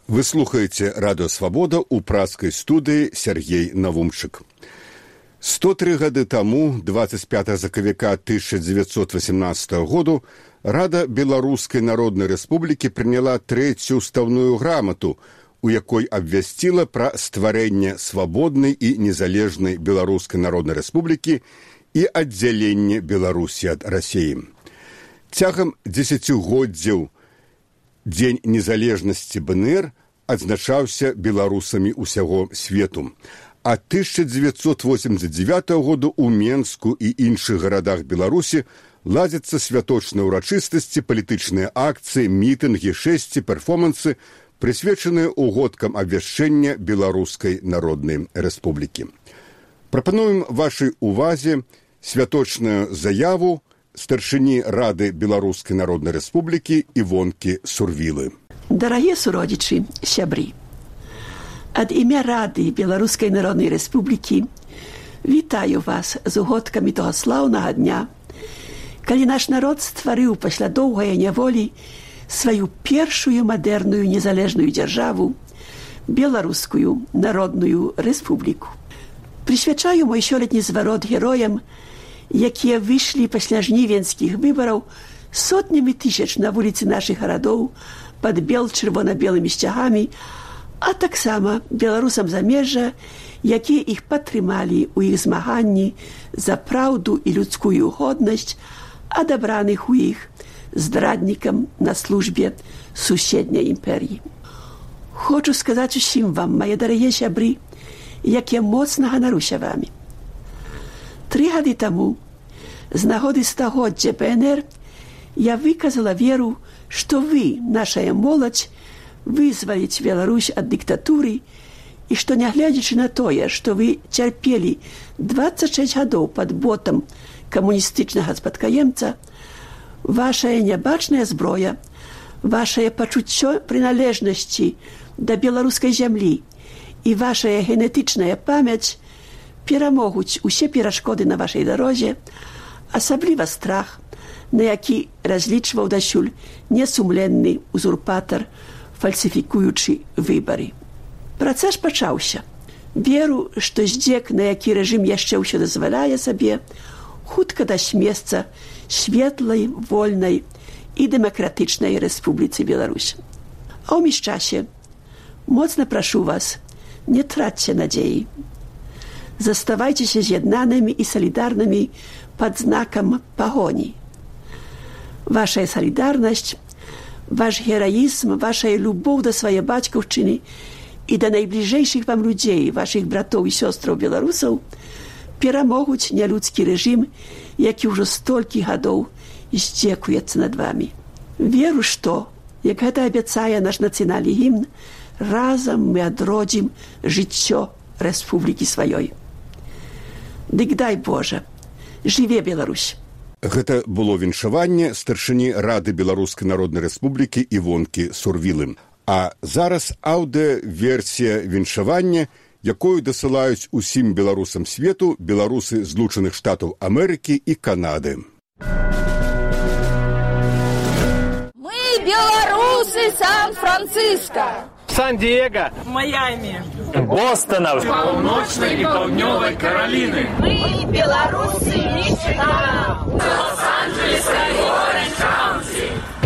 Вы слухаеце Радыё Свабода ў празскай студыі Сергей Навумчык. 103 гады таму, 25 закавіка 1918 году, Рада Беларускай Народнай Рэспублікі прыняла трэцюю ўставную грамату, у якой абвясціла пра стварэнне свабоднай і незалежнай Беларускай Народнай Рэспублікі і аддзяленне Беларусі ад Расіі. Цягам дзесяцігоддзяў Дзень незалежнасці БНР адзначаўся беларусамі ўсяго свету. А 1989 году ў Менску і іншых гарадах Беларусі ладзяцца святочныя ўрачыстасці, палітычныя акцыі, мітынгі, шэсці, перформансы, прысвечаныя угодкам абвяшчэння Беларускай Народнай Рэспублікі. Прапануем вашай увазе святочную заяву старшыні Рады Беларускай Народнай Рэспублікі Івонкі Сурвілы. Дарагія суродзічы, сябры, ад імя Рады Беларускай Народнай Рэспублікі вітаю вас з угодкамі того слаўнага дня, калі наш народ стварыў пасля доўгай няволі сваю першую мадэрную незалежную дзяржаву, Беларускую Народную Рэспубліку. Прысвячаю мой сёлетні зварот героям, якія выйшлі пасля жнівеньскіх выбараў сотнямі тысяч на вуліцы нашых гарадоў пад чырвона-белымі сцягамі, а таксама беларусам замежжа, якія іх падтрымалі ў іх змаганні за праўду і людскую годнасць, адабраных у іх здраднікам на службе суседняй імперіі. Хочу сказаць усім вам, мае дарагія сябры, як я моцна ганаруся вамі. 3 гады таму, з нагоды 100-годдзя БНР, я выказала веру, што вы, нашая моладзь, вызваліць Беларусь ад дыктатуры і што, нягледзячы на тое, што вы цярпелі 26 гадоў пад ботам камуністычнага спадкаемца, вашая нябачная зброя, вашае пачуццё прыналежнасці да беларускай зямлі і вашая генетычная памяць перамогуць усе перашкоды на вашай дарозе, асабліва страх, на які разлічваў дасюль несумленны узурпатар, фальсіфікуючы выбары. Працэс пачаўся. Веру, што здзек, на які рэжым яшчэ ўсё дазваляе сабе, хутка дасць месца светлай, вольнай і дэмакратычнай Рэспубліцы Беларусь. А ў міжчасе моцна прашу вас, не трацьце надзеі. Заставайцеся з'яднанымі і салідарнымі пад знакам пагоні. Ваша салідарнасць, ваш гераізм, ваша любоў да свае бацькаўшчыны і да найбліжэйшых вам людзей, вашых братоў і сёстраў беларусаў, перамогуць нялюдскі рэжым, які ўжо столькі гадоў здзекуецца над вамі. Веру, што, як гэта абяцае наш нацыянальны гімн, разам мы адродзім жыццё рэспублікі сваёй. Дык дай Божа, жыве Беларусь! Гэта было віншаванне старшыні Рады Беларускай Народнай Рэспублікі Івонкі Сурвілы. А зараз аўдыёверсія віншавання, якую дасылаюць усім беларусам свету беларусы Злучаных Штатаў Амерыкі і Канады. Мы беларусы Сан-Франциско, Сан-Диего, Майами, Бостона, Паўночнай і Паўднёвай Караліны. мы беларусы Мичигана, Лос-Анджелеса і Оранж-Каунті.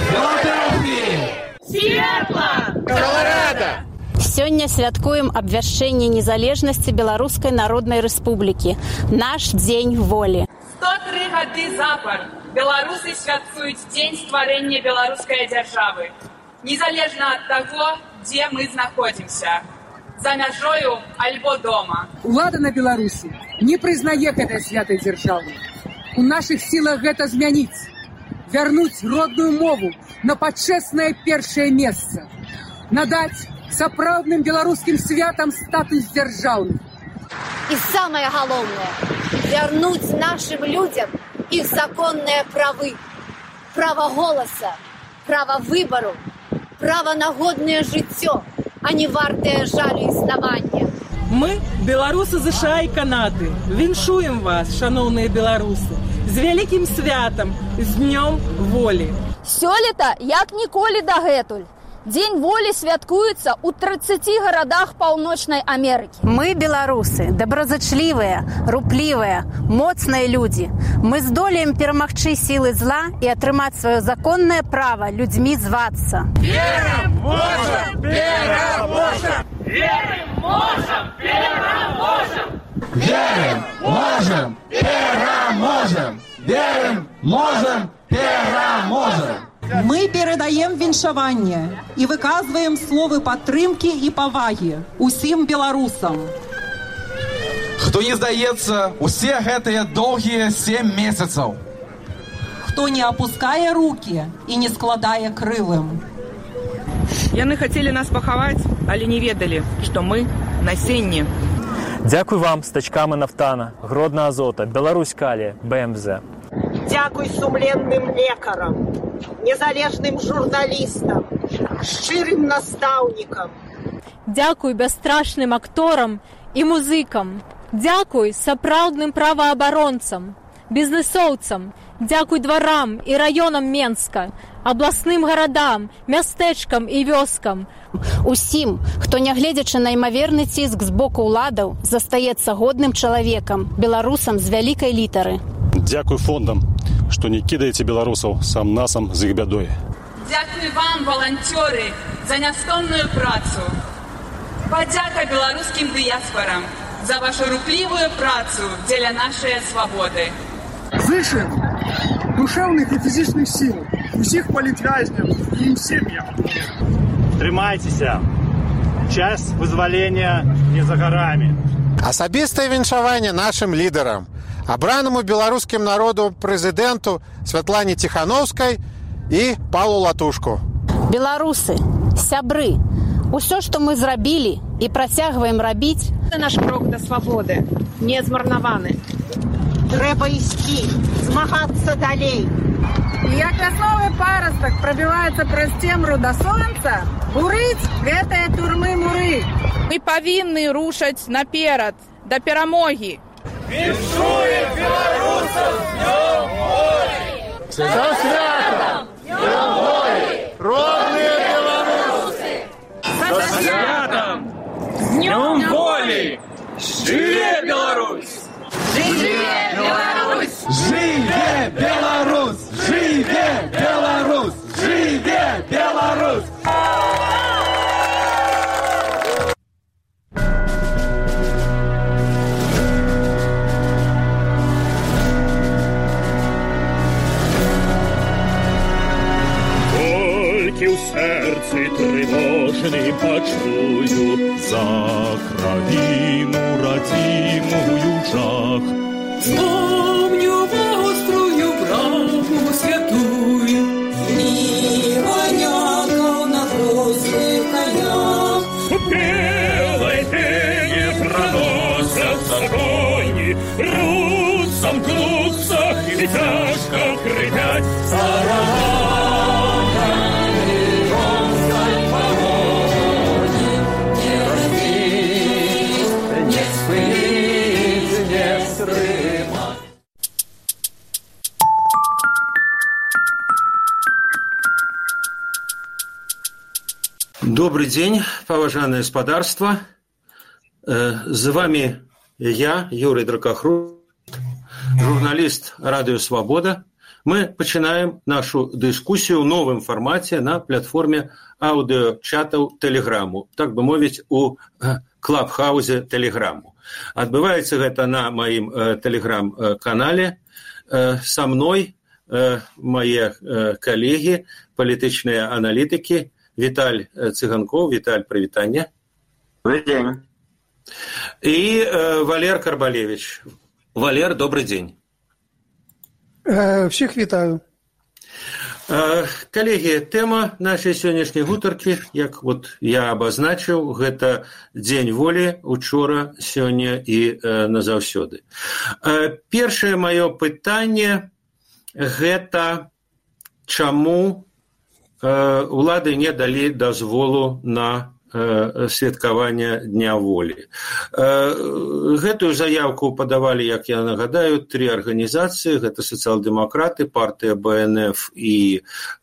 Сиэтла, Колорадо. Сёння святкуем абвяшчэнне незалежнасці Беларускай Народнай Рэспублікі. Наш дзень волі. 103 гады запар беларусы святкуюць дзень стварэння беларускай дзяржавы. Незалежна ад таго, дзе мы знаходзімся. За мяжою альбо дома. Улада на Беларусі не прызнае гэтай святай дзяржавы. У нашых сілах гэта змяніць. Вярнуць родную мову на пачэснае першае месца. Надаць сапраўдным беларускім святам статус дзяржаўных. І самае галоўнае – вярнуць нашым людзям іх законныя правы. Права голаса, права выбару, права на годнае жыццё, а не вартае жалю існавання. Мы, беларусы США і Канады, віншуем вас, шаноўныя беларусы, з вялікім святам, з днём волі. Сёлета, як ніколі дагэтуль, Дзень волі святкуецца ў 30 гарадах Паўночнай Амерыкі. Мы, беларусы, добразычлівыя, руплівыя, моцныя людзі. Мы здолеем перамагчы сілы зла і атрымаць сваё законнае права людзьмі звацца. Верым, можам, пераможам! Верым, можам, пераможам! Верым, можам, пераможам! Верым, можам, пераможам! Мы перадаем віншаванне і выказваем словы падтрымкі і павагі усім беларусам. Хто не здаецца, усе гэтыя доўгія 7 месяцаў. Хто не апускае рукі і не складае крылым. Яны хацелі нас пахаваць, але не ведалі, што мы насенне. Дякую вам, стачкам Нафтана, Гродна Азота, Беларусь Калія, БМЗ. Дякуй сумленным лекарам, незалежным журналістам, шчырым настаўнікам. Дякуй бясстрашным акторам і музыкам. Дякуй сапраўдным праваабаронцам, бізнесоўцам. Дякуй дварам і раёнам Менска, абласным гарадам, мястэчкам і вёскам. Усім, хто, нягледзячы на імаверны ціск з боку ўладаў, застаецца годным чалавекам, беларусам з вялікай літары. Дякуй фондам, што не кідаеце беларусаў сам-насам з іх бядой. Дякуй вам, валанцёры, за нястомную працу. Падзяка беларускім дыяспарам за вашу руплівую працу дзеля нашай свабоды. Зычым душевных і фізічных сіл усіх палітвязням і ім сем'ям. Трымайцеся. Час вызвалення не за гарамі. Асабістае віншаванне нашым лідарам, абранаму беларускім народу прэзідэнту Святлане Ціхановскай і Павлу Латушку. Беларусы, сябры, усё, што мы зрабілі і працягваем рабіць, наш крок да свабоды не змарнаваны. Трэба ісці, змагацца далей. Як вясновы парастак прабіваецца праз цемру да сонца, бурыць гэтыя турмы муры. Мы павінны рушаць наперад да перамогі. Віншуем беларусаў з днём волі! Са святам! Днём волі! Родныя беларусы! Са святам! З днём волі! Жыве Беларусь! Жыве Беларусь! Жыве Беларусь! Жыве Беларусь! Жыве Беларусь! Толькі ў сэрцы трывожны пачую за краіну радзімую жах. Вспомню вострую браму святую і воякаў на грозных конях. Белой пене проносят законі, русам глухса і тяжко кричать «Сарана!» Добрый день, поважанное господарство. С вами я, Юрий Дракохруст, журналист Радио Свобода. Мы начинаем нашу дискуссию в новом формате на платформе аудиочатов Телеграму, так бы мовить, у клабхаузе Телеграму. Отбывается это на моем Телеграм-канале. Со мной мои коллеги, политичные аналитики, Виталь Цыганков. Виталь, привитание. Добрый день. И Валер Карбалевич. Валер, добрый день. Всех вітаю. Коллеги, тема нашей сегодняшней гутаркі, як вот я обозначил, гэта Дзень волі учора, сёння и назаўсёды. Першае маё пытанне гэта чаму улады не далі дазволу на святкавання Дня волі. Гэтую заявку падавалі, як я нагадаю, 3 арганізацыі, гэта сацыял-дэмакраты, партыя БНФ і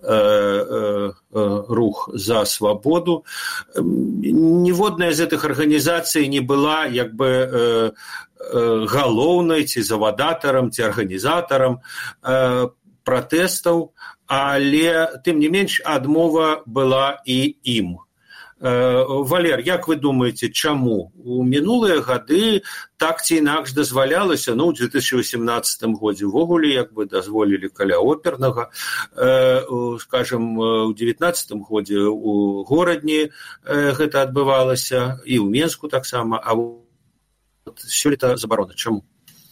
рух за свабоду. Ніводная з гэтых арганізацый не была як бы галоўнай ці завадатарам, ці арганізатарам пратэстаў, але, тым не менш, адмова была і ім. Валер, як вы думаеце, чаму? У мінулыя гады так ці інакш дазвалялася, у 2018 годзе ўвогуле як бы дазволілі каля опернага, скажем, у 2019 годзе у горадні гэта адбывалася, і ў Менску таксама, а сёлета забарона. Чаму?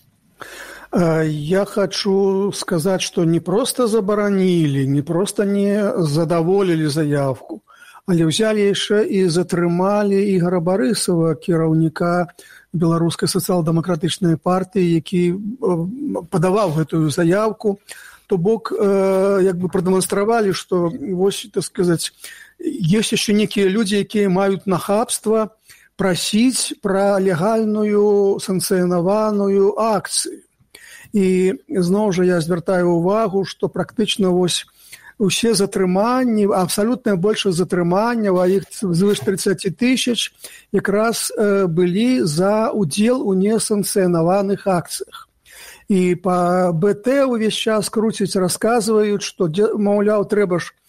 Я хочу сказать, что не просто забаранили, не просто не задоволили заявку, але взяли еще и затрымали Игоря Борисова, кіраўніка Беларускай сацыял-дэмакратычнай партыі, які падаваў гэтую заявку. То бок, як бы прадэманстравалі, што, вось, так сказать, есть еще некие люди, якія маюць нахабства прасіць пра легальную санкцыянаваную акцыю. І зноў жа я звяртаю ўвагу, што практычна вось усе затрыманні, абсалютная большасць затрыманняў, а іх звыш 30 тысяч, якраз былі за удзел у несанкцыянаваных акцыях. І па БТ увесь час круцяць, расказваюць, што, маўляў, трэба ж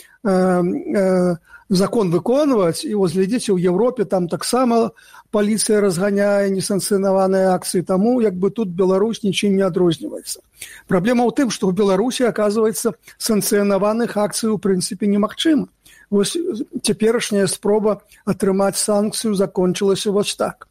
закон выконваць, і вось глядзіце, ў Европе там таксама паліцыя разганяе несанкцыянаваныя акцыі, таму як бы тут Беларусь нічым не адрозніваецца. Праблема ў тым, што ў Беларусі, аказваецца, санкцыянаваных акцый у прынцыпе немагчыма. Вось цяперашняя спроба атрымаць санкцыю закончылася вось так.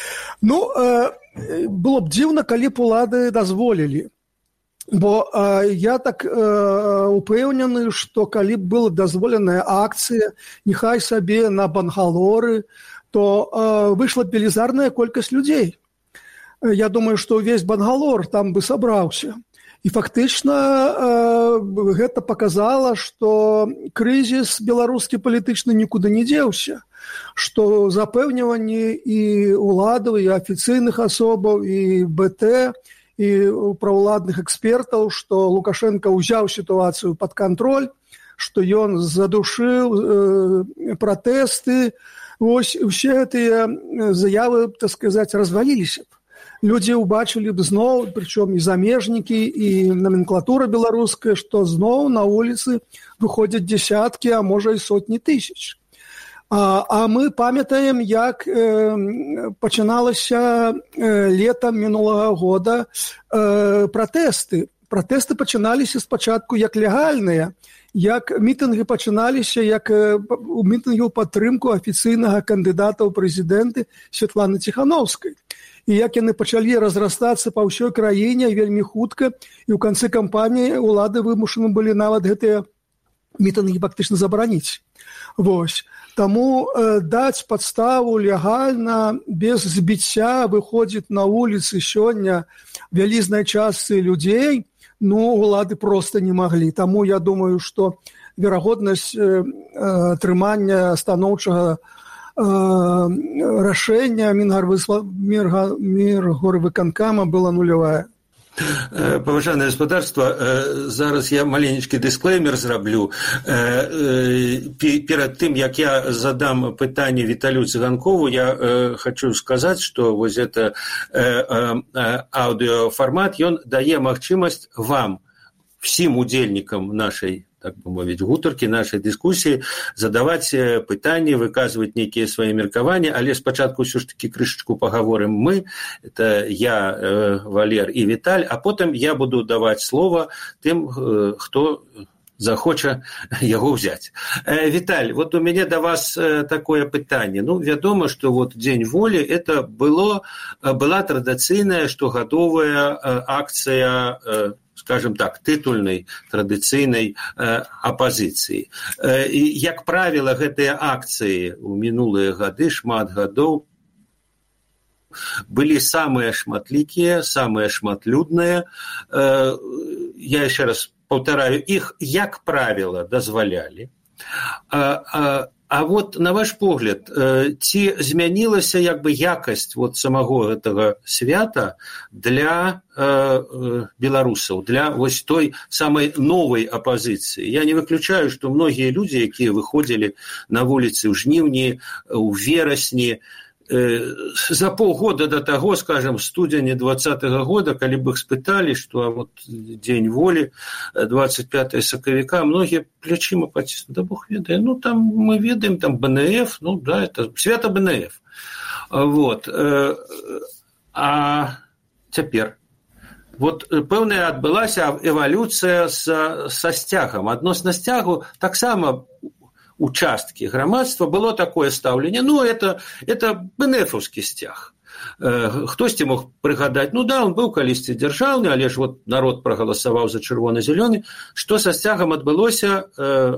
Было б дзіўна, калі б улады дазволілі. Бо я так упэўнены, што калі б была дазволеная акцыя, няхай сабе на Бангалоры, то выйшла б велізарная колькасць людзей. Я думаю, што ўвесь Бангалор там бы сабраўся. І фактычна гэта паказала, што крызіс беларускі палітычны нікуды не дзеўся, што запэўніванні і ўладаў, і афіцыйных асобаў, і БТ, і праўладных экспертаў, што Лукашенко ўзяў сітуацыю пад кантроль, што ён задушыў пратэсты. Вось усе гэтыя заявы, так сказаць, разваліліся б. Людзі ўбачылі б зноў, прычым і замежнікі, і номенклатура беларуская, што зноў на вуліцы выходзяць дзесяткі, а можа і сотні тысяч. А мы памятаем, як пачыналася летам мінулага года пратэсты. Пратэсты пачыналіся спачатку як легальныя, як мітынгі пачыналіся, як у мітынгі ў падтрымку афіцыйнага кандыдата ў прэзідэнты Святланы Ціханаўскай. І як яны пачалі разрастацца па ўсёй краіне вельмі хутка, і ў канцы кампаніі ўлады вымушаны былі нават гэтыя мітынгі фактычна забараніць. Вось. Таму даць падставу легальна, без збіцця выходзіць на вуліцы сёння вялізнай частцы людзей, улады проста не маглі. Таму я думаю, што верагоднасць атрымання станоўчага рашэння Мінгарвыканкама была нулявая. Паважанае гаспадарства, зараз я маленечкі дысклеймер зраблю. Перад тым, як я задам пытанне Віталію Цыганкову, я хочу сказаць, што вось гэта аўдыёфармат, ён дае магчымасць вам, всім удзельнікам нашай, так бы мовіць, гутаркі, нашай дыскусіі, задаваць пытанні, выказваць нейкія свае меркаванні, але спачатку ўсё ж такі крышачку пагаворым мы, это я, Валер і Віталь, а потым я буду даваць слова тым, хто захоча яго ўзяць. Віталь, вот у мяне да вас такое пытанне. Вядома, што вот Дзень волі это была традыцыйная штогадовая акцыя, скажем так, тытульнай традыцыйнай апазіцыі. І, як правіла, гэтыя акцыі ў мінулыя гады, шмат гадоў, былі самыя шматлікія, самыя шматлюдныя. Я яшчэ раз паўтараю, іх, як правіла, дазвалялі. А вот на ваш погляд, ці змянілася як бы якасць вот самого гэтага свята для беларусаў, для вось той самой новой апозіцыі? Я не выключаю, што многія людзі, якія выходзілі на вуліцы ў жніўні, у верасні, за полгода до того, скажем, в студзені 2020 года, калі б іх спыталі, што вот дзень волі, 25 сакавіка, многія плечима паціснули, да бог ведае, ну там мы ведаем, там БНФ, ну да, это свята БНФ. Вот. А цяпер вот пэўная адбылася эвалюцыя са сцягам. Адносна сцягу таксама участкі грамадства было такое стаўленне, ну это БНФаўскі сцяг. Хтосьці мог прыгадаць, ну да, он быў калісьці дзяржаўны, але ж вот народ прагаласаваў за чырвона-зялёны. Што са сцягам адбылося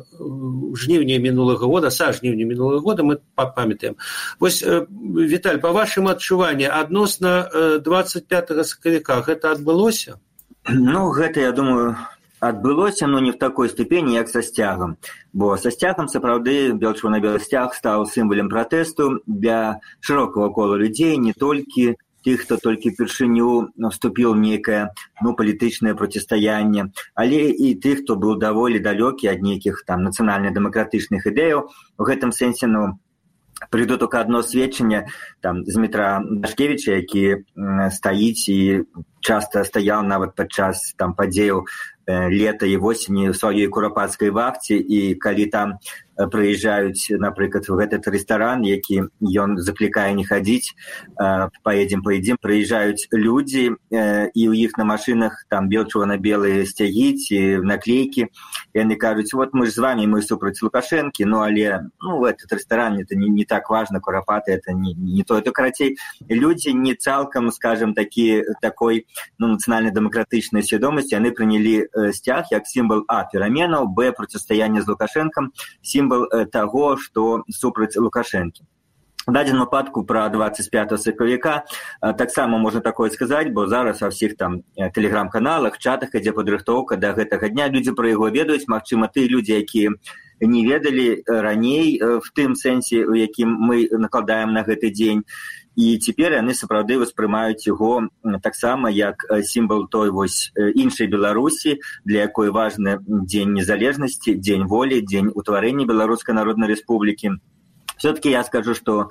ў жніўні мінулага года, са жніўня мінулага года, мы памятаем. Вось, Віталь, па вашым адчуванні, адносна 25 сакавіка гэта адбылося? Ну, гэта, я думаю, адбылося, но не в такой ступені, як са сцягам. Бо са сцягам, сапраўды, бело-чырвона-белы сцяг стаў сімвалам пратэсту для шырокага кола людзей, не толькі тых, хто толькі упершыню вступіў у нейкае палітычнае процістаянне, але і тых, хто быў даволі далёкі ад нейкіх там нацыянальна-дэмакратычных ідэяў. У гэтым сэнсе, прыйду только одно сведчанне там з Дмітра Дашкевіча, які стаіць і часта стаяў нават падчас там падзеяў лета і восені ў сваёй курапацкай вахце, і калі там прыязджаюць, напрыклад, в этот рэстаран, які ён заклікае не хадзіць, поедем, прыязджаюць людзі, і ў іх на машинах там бело-чырвона-белыя сцягі ці наклейкі, і яны кажуць, вот мы ж з вами, мы супраць Лукашэнкі, але этот рэстаран, это не так важно, курапаты, это не то, это карацей, людзі не цалкам, скажем, такой нацыянальна-дэмакратычнай свядомасці, яны прынялі сцяг як сімвал пераменаў, процістаяння з Лукашэнкам, сімвал таго, што супраць Лукашэнкі. В дадзеным выпадку пра 25 сакавіка таксама можна такое сказаць, бо зараз ва ўсіх там тэлеграм-каналах, чатах ідзе падрыхтоўка да гэтага дня, людзі пра яго ведаюць, магчыма, тыя людзі, якія не ведалі раней в тым сэнсе, у якім мы накладаем на гэты дзень, і цяпер яны сапраўды ўспрымаюць яго таксама як сімвал той вось іншай Беларусі, для якой важны дзень незалежнасці, дзень волі, дзень утварэння Беларускай Народнай Рэспублікі. Все-таки я скажу, што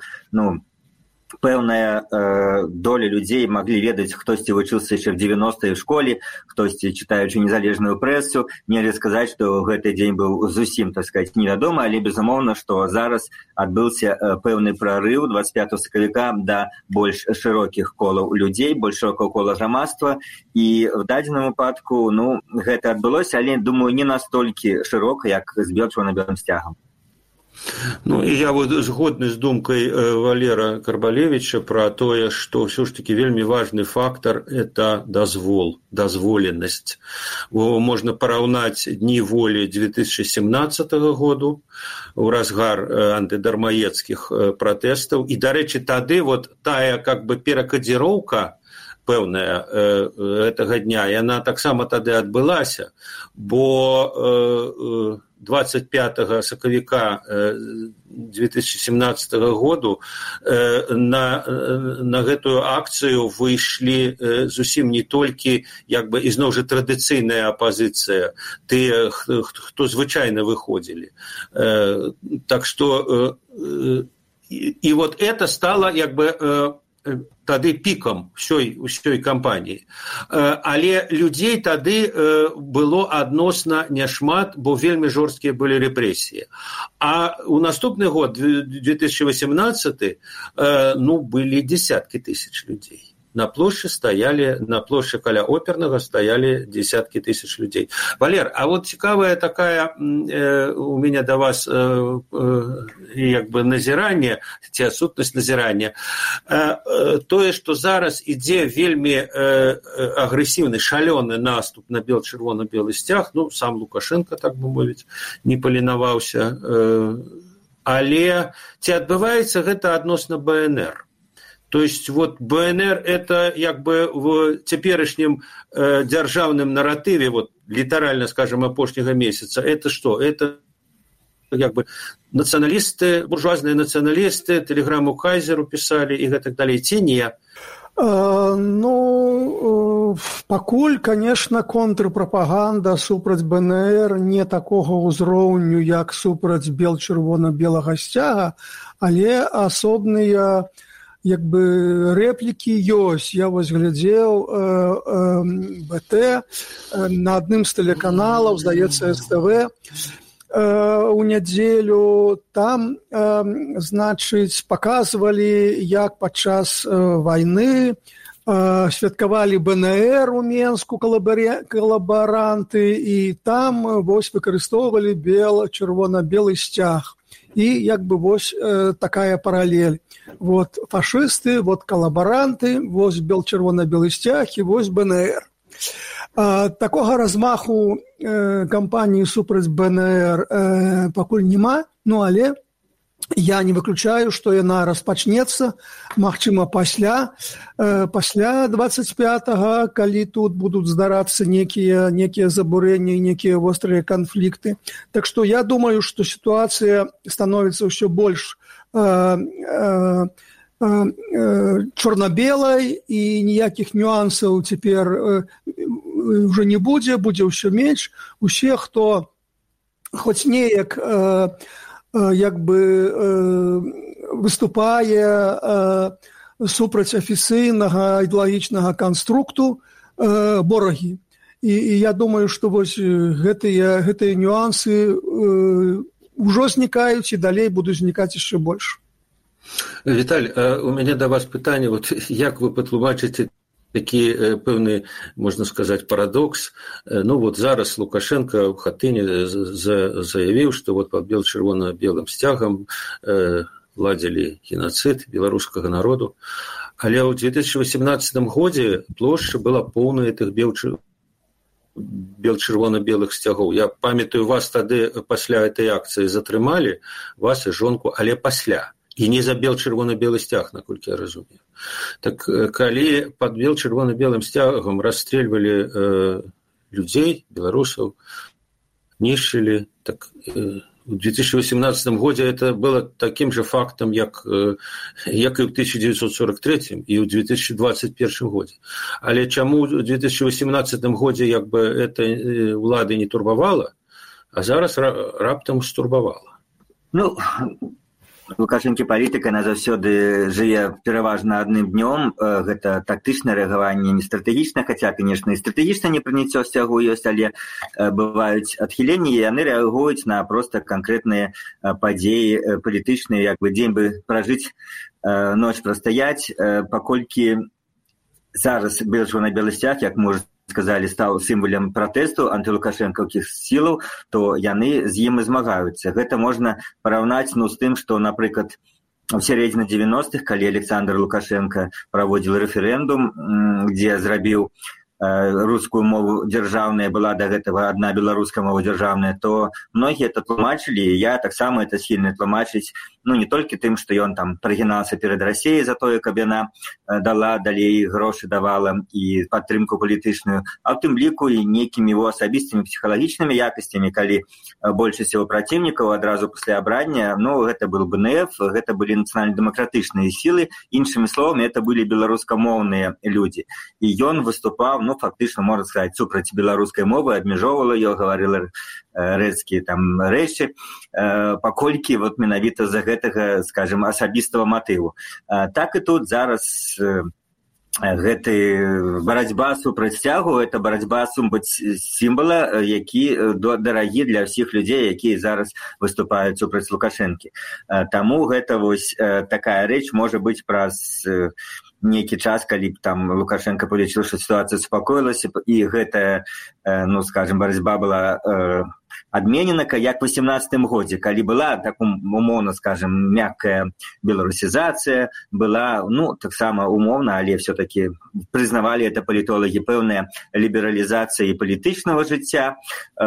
пэўная доля людзей маглі ведаць, хтосьці вучыўся яшчэ в 90-е в школе, хтосьці чытаючы незалежную прэсу, нельга сказаць, што гэты дзень быў зусім, так сказаць, невядомы, але безумоўна, што зараз адбыўся пэўны прарыў 25 сакавіка да больш шырокіх колаў людзей, больш шырокага кола грамадства, і в дадзеным выпадку, гэта адбылося, але, думаю, не настолькі шырока, як з бело-чырвона-белым сцягам. І я вот згодны з думкай Валера Карбалевіча пра тое, што ўсё ж такі вельмі важны фактар – это дазвол, дазволенасць. Бо можна параўнаць дні волі 2017 году у разгар антыдармаедскіх пратэстаў. І, дарэчы, тады вот тая как бы перакадзіроўка пэўная гэтага дня, яна таксама тады адбылася, бо 25 сакавіка 2017 году на гэтую акцыю выйшлі зусім не толькі як бы ізноў жа традыцыйная апазіцыя, тыя, хто звычайна выходзілі. Так што і вот это стало як бы тады пікам ўсёй кампаніі. Але людзей тады было адносна няшмат, бо вельмі жорсткія былі рэпрэсіі. А ў наступны год, 2018, былі дзесяткі тысяч людзей. На плошчы каля опернага стаялі дзесяткі тысяч людзей. Валер, а вот цікавая такая у меня да вас як бы назіранне, ці адсутнасць назірання. Тое, што зараз ідзе вельмі агрэсіўны, шалёны наступ на бело-чырвона-белы сцяг, сам Лукашенко, так бы мовіць, не паленаваўся. Але ці адбываецца гэта адносна БНР? То есть вот БНР это як бы в цяперашнім дзяржаўным наратыве, вот літаральна, скажем, апошняга месяца, это что? Это як бы нацыяналісты, буржуазныя нацыяналісты тэлеграму кайзеру пісалі і гэтак далей, ці не? Пакуль, конечно, контрпрапаганда супраць БНР не такога ўзроўню, як супраць чырвона-белага сцяга, але асобныя як бы рэплікі ёсць. Я вось глядзеў БТ на адным з тэлеканалаў, здаецца, СТВ, у нядзелю. Там, значыць, паказвалі, як падчас вайны святкавалі БНР у Менску калабаранты, і там вось выкарыстоўвалі чырвона-белы сцяг. І як бы вось такая паралель. Вот фашысты, вот калабаранты, вось чырвона-белы сцяг і вось БНР. Такога размаху кампаніі супраць БНР пакуль няма, але я не выключаю, што яна распачнецца, магчыма, пасля 25-го, калі тут будуць здарацца некія забурэнні, некія вострыя канфлікты. Так што я думаю, што сітуацыя становіцца ўсё больш чорна-белай, і ніякіх нюансаў цяпер уже не будзе ўсё менш. Усе, хто хоць неяк як бы выступае супраць афіцыйнага ідэалагічнага канструкту, ворагі. І я думаю, што вось гэтыя нюансы ўжо знікаюць і далей будуць знікаць яшчэ больш. Віталь, у мяне да вас пытанне, як вы патлумачыце такі пэўны, можна сказаць, парадокс. Зараз Лукашенко в Хатыне заявіў, што пад чырвона-белым сцягам ладзілі геноцид беларускага народу. Але ў 2018 годзе плошча была поўная тых чырвона-белых сцягоў. Я памятаю, вас тады пасля этой акцыі затрымалі, вас і жонку, але пасля. І не за чырвона-белы сцяг, наколькі я разумею. Так калі пад чырвона-белым сцягам расстрэльвалі людзей, беларусаў, нішчылі, так у 2018 годзе это было таким же фактом, як і ў 1943 і ў 2021 годзе. Але чаму ў 2018 годзе як бы это ўлады не турбавала, а зараз раптам стурбавала? Лукашэнкі палітыка назаўсёды жыве пераважна адным днём. Гэта тактычнае рэагаванне, не стратэгічна, хаця, канешне, і стратэгічна непрыняццё сцягу ёсць, але бываюць адхіленні, і яны рэагуюць на проста канкрэтныя падзеі палітычныя, як бы дзень бы пражыць, ноч прастаяць, паколькі зараз чырвона-белы сцяг, як можа сказалі, стаў сімвалам пратэсту антылукашэнкаўскіх сілаў, то яны з ім і змагаюцца. Гэта можна параўнаць з тым, што, напрыклад, у сярэдзіне 90-х, калі Александр Лукашенко праводзіў рэферэндум, дзе зрабіў рускую мову дзяржаўная, была да гэтага адна беларуская мова дзяржаўная, то многія это тлумачылі, і я таксама это схільны тлумачыць, не толькі тым, што ён там прагінаўся перад Расіяй за тое, каб яна дала далей грошы, давала і падтрымку палітычную, а ў тым ліку і нейкімі его асабістымі псіхалагічнымі якасцямі, калі большасць яго праціўнікаў адразу пасля абрання, гэта был БНФ, гэта былі нацыянальна-дэмакратычныя сілы, іншымі словамі, это былі беларускамоўныя людзі. І ён выступаў, фактычна, можна сказаць, супраць беларускай мовы, абмяжоўвала ее, гаварыла рэдкія там рэчы, паколькі менавіта з-за гэтага, скажем, асабістага матыву. Так і тут зараз гэта барацьба супраць сцягу, это барацьба супраць сімвала, які дарагі для ўсіх людзей, якія зараз выступаюць супраць Лукашэнкі. Таму гэта вось такая рэч можа быць праз нейкі час, калі там Лукашенко палічыў, што сітуацыя супакоілася, і гэтая, скажем, барацьба была адменена, як у 18 годзе, калі была, так умоўна, скажем, мяккая беларусізацыя, была, таксама умоўна, але все-таки прызнавалі это палітолагі, пэўная лібералізацыя і палітычнага жыцця,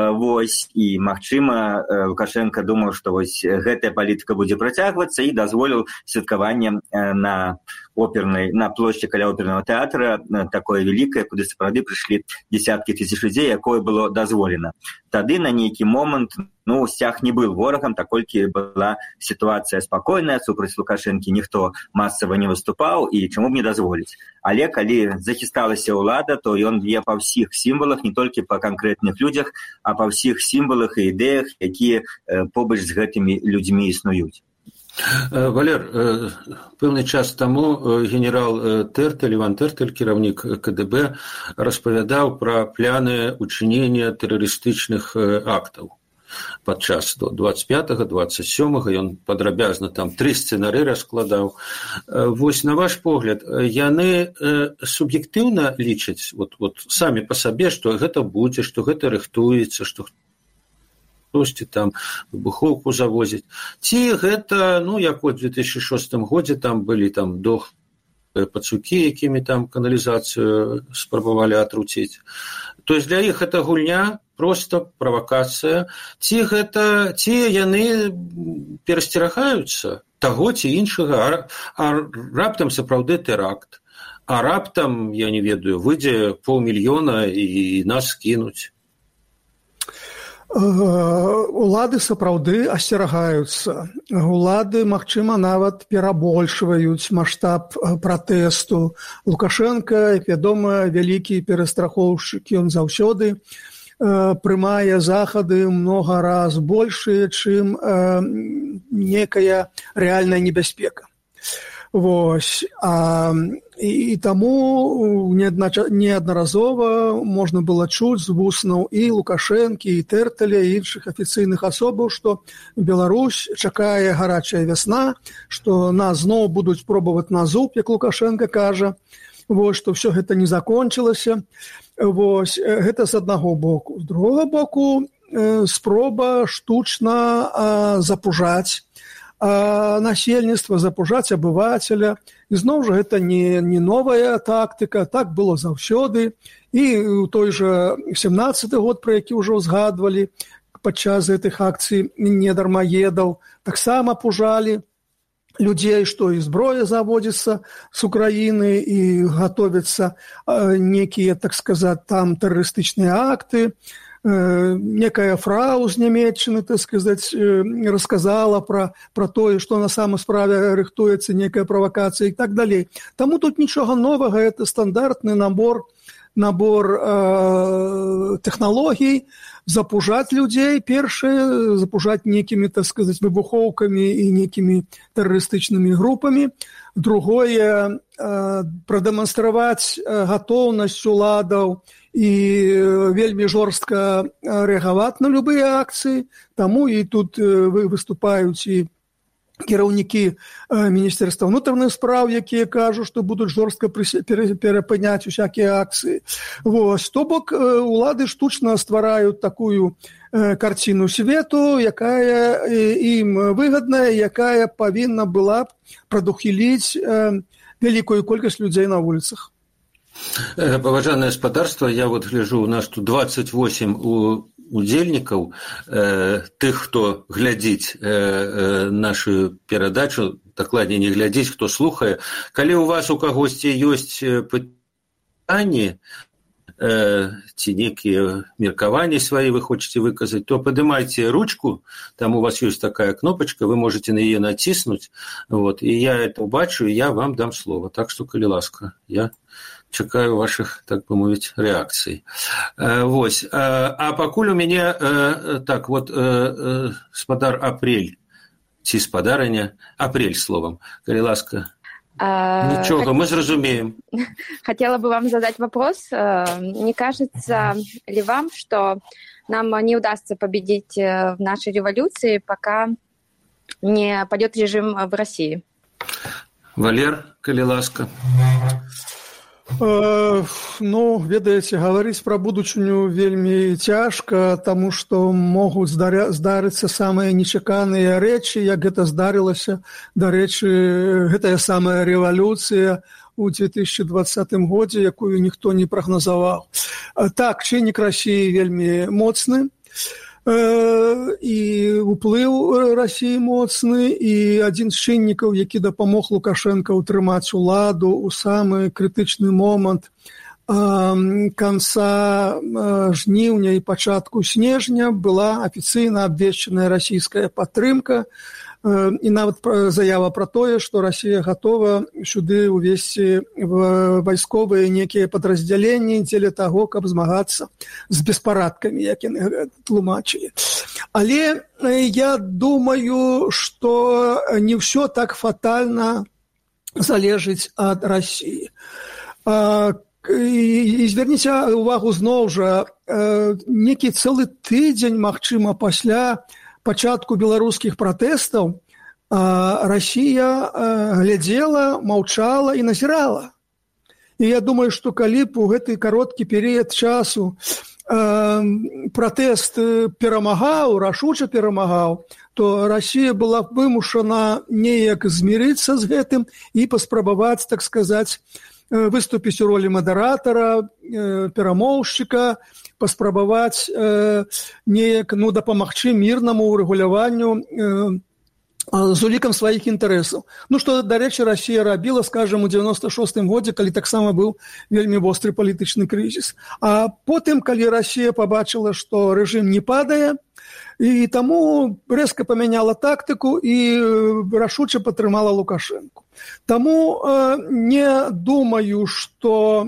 і, магчыма, Лукашенко думаў, што гэтая палітыка будзе працягвацца, і дазволіў святкаванне на площі каля опернага тэатра, такое вялікае, куды сапраўды прыйшлі дзесяткі тысяч людзей, якое было дазволена. Тады на нейкі момант сцяг не быў ворагам, таколькі была сітуацыя спакойная, супраць Лукашэнкі ніхто масава не выступаў, і чаму б не дазволіць. Але калі захісталася ўлада, то ён б'е па ўсіх сімвалах, не толькі па канкрэтных людзях, а па ўсіх сімвалах і ідэях, якія побач з гэтымі людзьмі існуюць. Валер, пэўны час таму генерал Тэртэль, Іван Тэртэль, кіраўнік КДБ, распавядаў пра пляны учынення тэрарыстычных актаў. Падчас 25-го, 27-го ён падрабязна там 3 сцэнары раскладаў. Вось, на ваш погляд, яны суб'ектыўна лічаць, самі па сабе, што гэта будзе, што гэта рыхтуецца, што хтосьці там выбухоўку завозіць. Ці гэта, як у 2006 годзе там былі там пацукі, якімі там каналізацыю спрабавалі атруціць. То есть для іх гэта гульня, проста правакацыя. Ці яны перасцерагаюцца таго ці іншага, а раптам сапраўды тэракт, а раптам, я не ведаю, выйдзе 500 000 і нас скінуць. Улады сапраўды асцерагаюцца. Улады, магчыма, нават перабольшваюць маштаб пратэсту. Лукашенко, як вядома, вялікі перастрахоўшчык, ён заўсёды прымае захады многа раз большыя, чым некая рэальная небяспека. Вось. І таму неаднаразова можна было чуць з вуснаў і Лукашэнкі, і Тэртэля, і іншых афіцыйных асобаў, што Беларусь чакае гарачая вясна, што нас зноў будуць пробаваць на зуб, як Лукашенко кажа, што ўсё гэта не закончылася. Вось, гэта з аднаго боку. З другога боку, спроба штучна запужаць насельніцтва, запужаць абывацеля. І зноў жа гэта не новая тактыка, так было заўсёды. І ў той жа 17-й год, про які ўжо згадвалі падчас гэтых акцый недармаедаў, таксама пужалі людзей, што і зброя заводзіцца з Украіны і гатовяцца некія, так сказаць, там тэрарыстычныя акты. Некая фрау з Нямецчыны, так сказаць, расказала пра тое, што на самой справе рыхтуецца некая правакацыя і так далей. Таму тут нічога новага, гэта стандартны набор тэхналогій, запужаць людзей, першае, запужаць некімі, так сказаць, выбухоўкамі і некімі тэрарыстычнымі групамі. Другое, прадэманстраваць гатоўнасць уладаў і вельмі жорстка рэагаваць на любыя акцыі. Таму і тут выступаюць і кіраўнікі Міністэрства ўнутраных спраў, якія кажуць, што будуць жорстка перапыняць усякія акцыі. Вось, то бок, улады штучна ствараюць такую карціну свету, якая ім выгадная, якая павінна была прадухіліць вялікую колькасць людзей на вуліцах. Паважанае спадарства, я гляжу, у нас тут 28 удзельнікаў, тых, хто глядзіць нашу перадачу, дакладней не глядзіць, хто слухае. Калі у вас у кагосьці ёсць пытанні ці нейкія меркаванні свае вы хочаце выказаць, то падымайце ручку, там у вас ёсць такая кнопачка, вы можете на яе націснуць, і я это убачу, і я вам дам слово. Так што, калі ласка, я чакаю вашых, так бы мовіць, рэакцый. Вось. А пакуль у мяне, спадар Апрель, ці спадарыня, Апрель словом, калі ласка. Ничего, мы зразумеем. Хотела бы вам задать вопрос. Не кажется ли вам, что нам не удастся победить в нашей революции, пока не падет режим в России? Валер, калі ласка. Ведаеце, гаварыць пра будучыню вельмі цяжка, таму што могуць здарыцца самыя нечаканыя рэчы, як гэта здарылася, дарэчы, гэтая самая рэвалюцыя у 2020 годзе, якую ніхто не прагназаваў. Так, чыннік Расіі вельмі моцны. і ўплыў Расіі моцны, і адзін з чыннікаў, які дапамог Лукашенко ўтрымаць уладу ў самы крытычны момант канца жніўня і пачатку снежня, была афіцыйна абвешчаная расійская падтрымка, і нават заява пра тое, што Расія гатова сюды ўвесці вайсковыя некія падраздзяленні дзеля таго, каб змагацца з беспарадкамі, як яны тлумачылі. Але я думаю, што не ўсё так фатальна залежыць ад Расіі. І звярніце ўвагу зноў жа, некі цэлы тыдзень, магчыма, пасля пачатку беларускіх пратэстаў Расія глядзела, маўчала і назірала. І я думаю, што калі б у гэты кароткі перыяд часу пратэст перамагаў, рашуча перамагаў, то Расія была вымушана неяк змірыцца з гэтым і паспрабаваць, так сказаць, выступіць у ролі мадэратара, перамоўшчыка, паспрабаваць неяк дапамагчы мірнаму урэгуляванню з улікам сваіх інтарэсаў. Што, дарэчы, Расія рабіла, скажам, у 96-м годзе, калі таксама быў вельмі востры палітычны крызіс. А потым, калі Расія пабачыла, што рэжым не падае, і таму рэзка памяняла тактыку і рашуча падтрымала Лукашэнку. Таму не думаю, што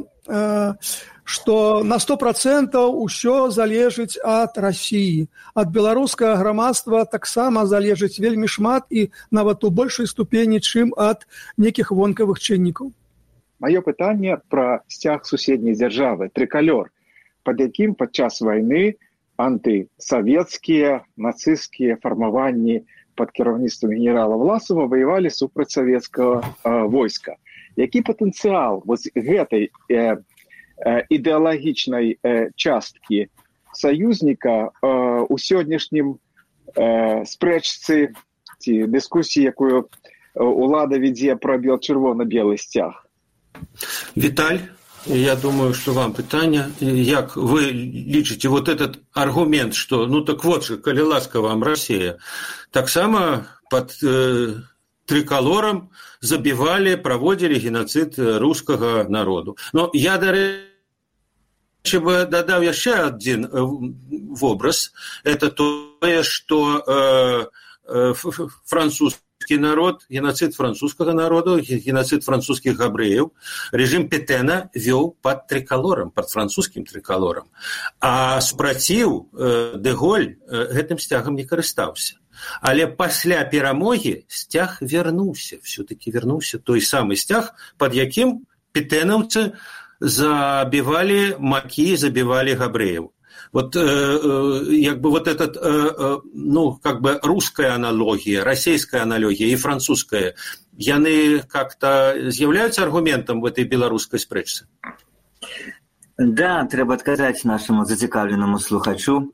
на 100% ўсё залежыць ад Расіі. Ад беларускага грамадства таксама залежыць вельмі шмат і нават у большай ступені, чым ад нейкіх вонкавых чыннікаў. Маё пытанне пра сцяг суседняй дзяржавы, трыкалёр, пад якім падчас вайны антысавецкія, нацысцкія фармаванні пад кіраўніцтвам генерала Власова ваявалі супраць савецкага войска. Які патэнцыял гэтай ідэалагічнай часткі саюзніка у сённяшнім спрэчцы ці дыскусіі, якую ўлада вядзе пра чырвона-белы сцяг? Віталь, я думаю, что вам пытанне, як вы лічыце вот этот аргумент, что так вот же, калі ласка вам Россия, таксама под триколором забивали, проводили геноцид русского народу. Но я, дарэчы, бы дадаў яшчэ адзін вобраз, это тое, что французский народ, геноцид французского народа, геноцид французских габрэяў, режим Петена вёў под триколором, под французским триколором. А супраціў Дэ-Голь гэтым сцягам не карыстаўся. Але пасля перамогі сцяг вярнуўся, все-таки вярнуўся той самы сцяг, под якім петэнаўцы забивали макі, забивали габрэяў. Вот вот этот, русская аналогия, российская аналогия и французская, яны как-то з'яўляюцца аргументом в этой беларускай спрэчцы? Да, трэба адказаць нашаму зацікаўленаму слухачу.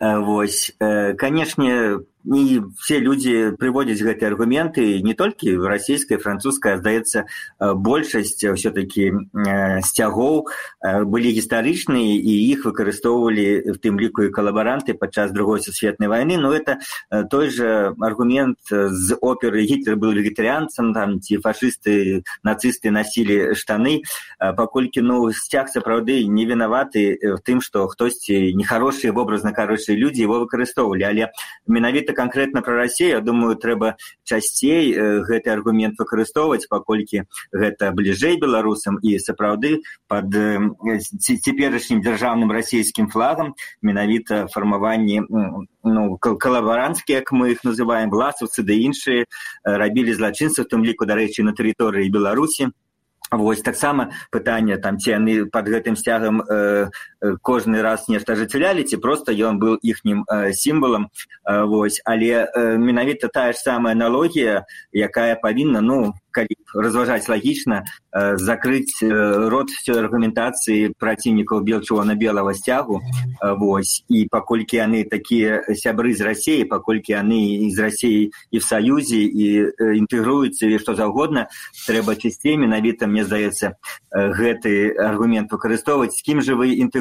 Канешне, не все люди приводят гэтыя аргументы, не толькі расійская, французская, здаецца, большасць все-таки сцягоў былі гістарычныя, і іх выкарыстоўвалі в тым ліку і калабаранты падчас Другой сусветнай вайны, но это той же аргумент з оперы «Гітлер был вегетарианцем», там, ці фашисты, нацисты носили штаны, паколькі, сцяг сапраўды не вінаваты в тым, што хтосьці нехарошыя, вобразна кажучы, людзі его выкарыстоўвалі, але менавіта конкретно про Россию, я думаю, трэба часцей гэты аргумент выкарыстоўваць, паколькі гэта бліжэй беларусам, і сапраўды пад цяперашнім дзяржаўным расійскім флагам менавіта фармаванні калабарантскія, як мы іх называем, власаўцы ды іншыя рабілі злачынства, в тым ліку, дарэчы, на тэрыторыі Беларусі. Таксама пытанне, ці яны пад гэтым сцягам кожны раз нешта ажыццялялі, ці проста ён быў іхнім сімвалам. Але менавіта тая ж самая аналогія, якая павінна, калі разважаць лагічна, закрыць рот всёй аргументацыі праціўнікаў чырвона-белага сцягу. І паколькі яны такія сябры з Расіі, паколькі яны і з Расіі і в саюзе, і інтэгруюцца, і што заўгодна, трэба часцей менавіта, мне здаецца, гэты аргумент выкарыстоўваць. З кім жа вы інтэгруеце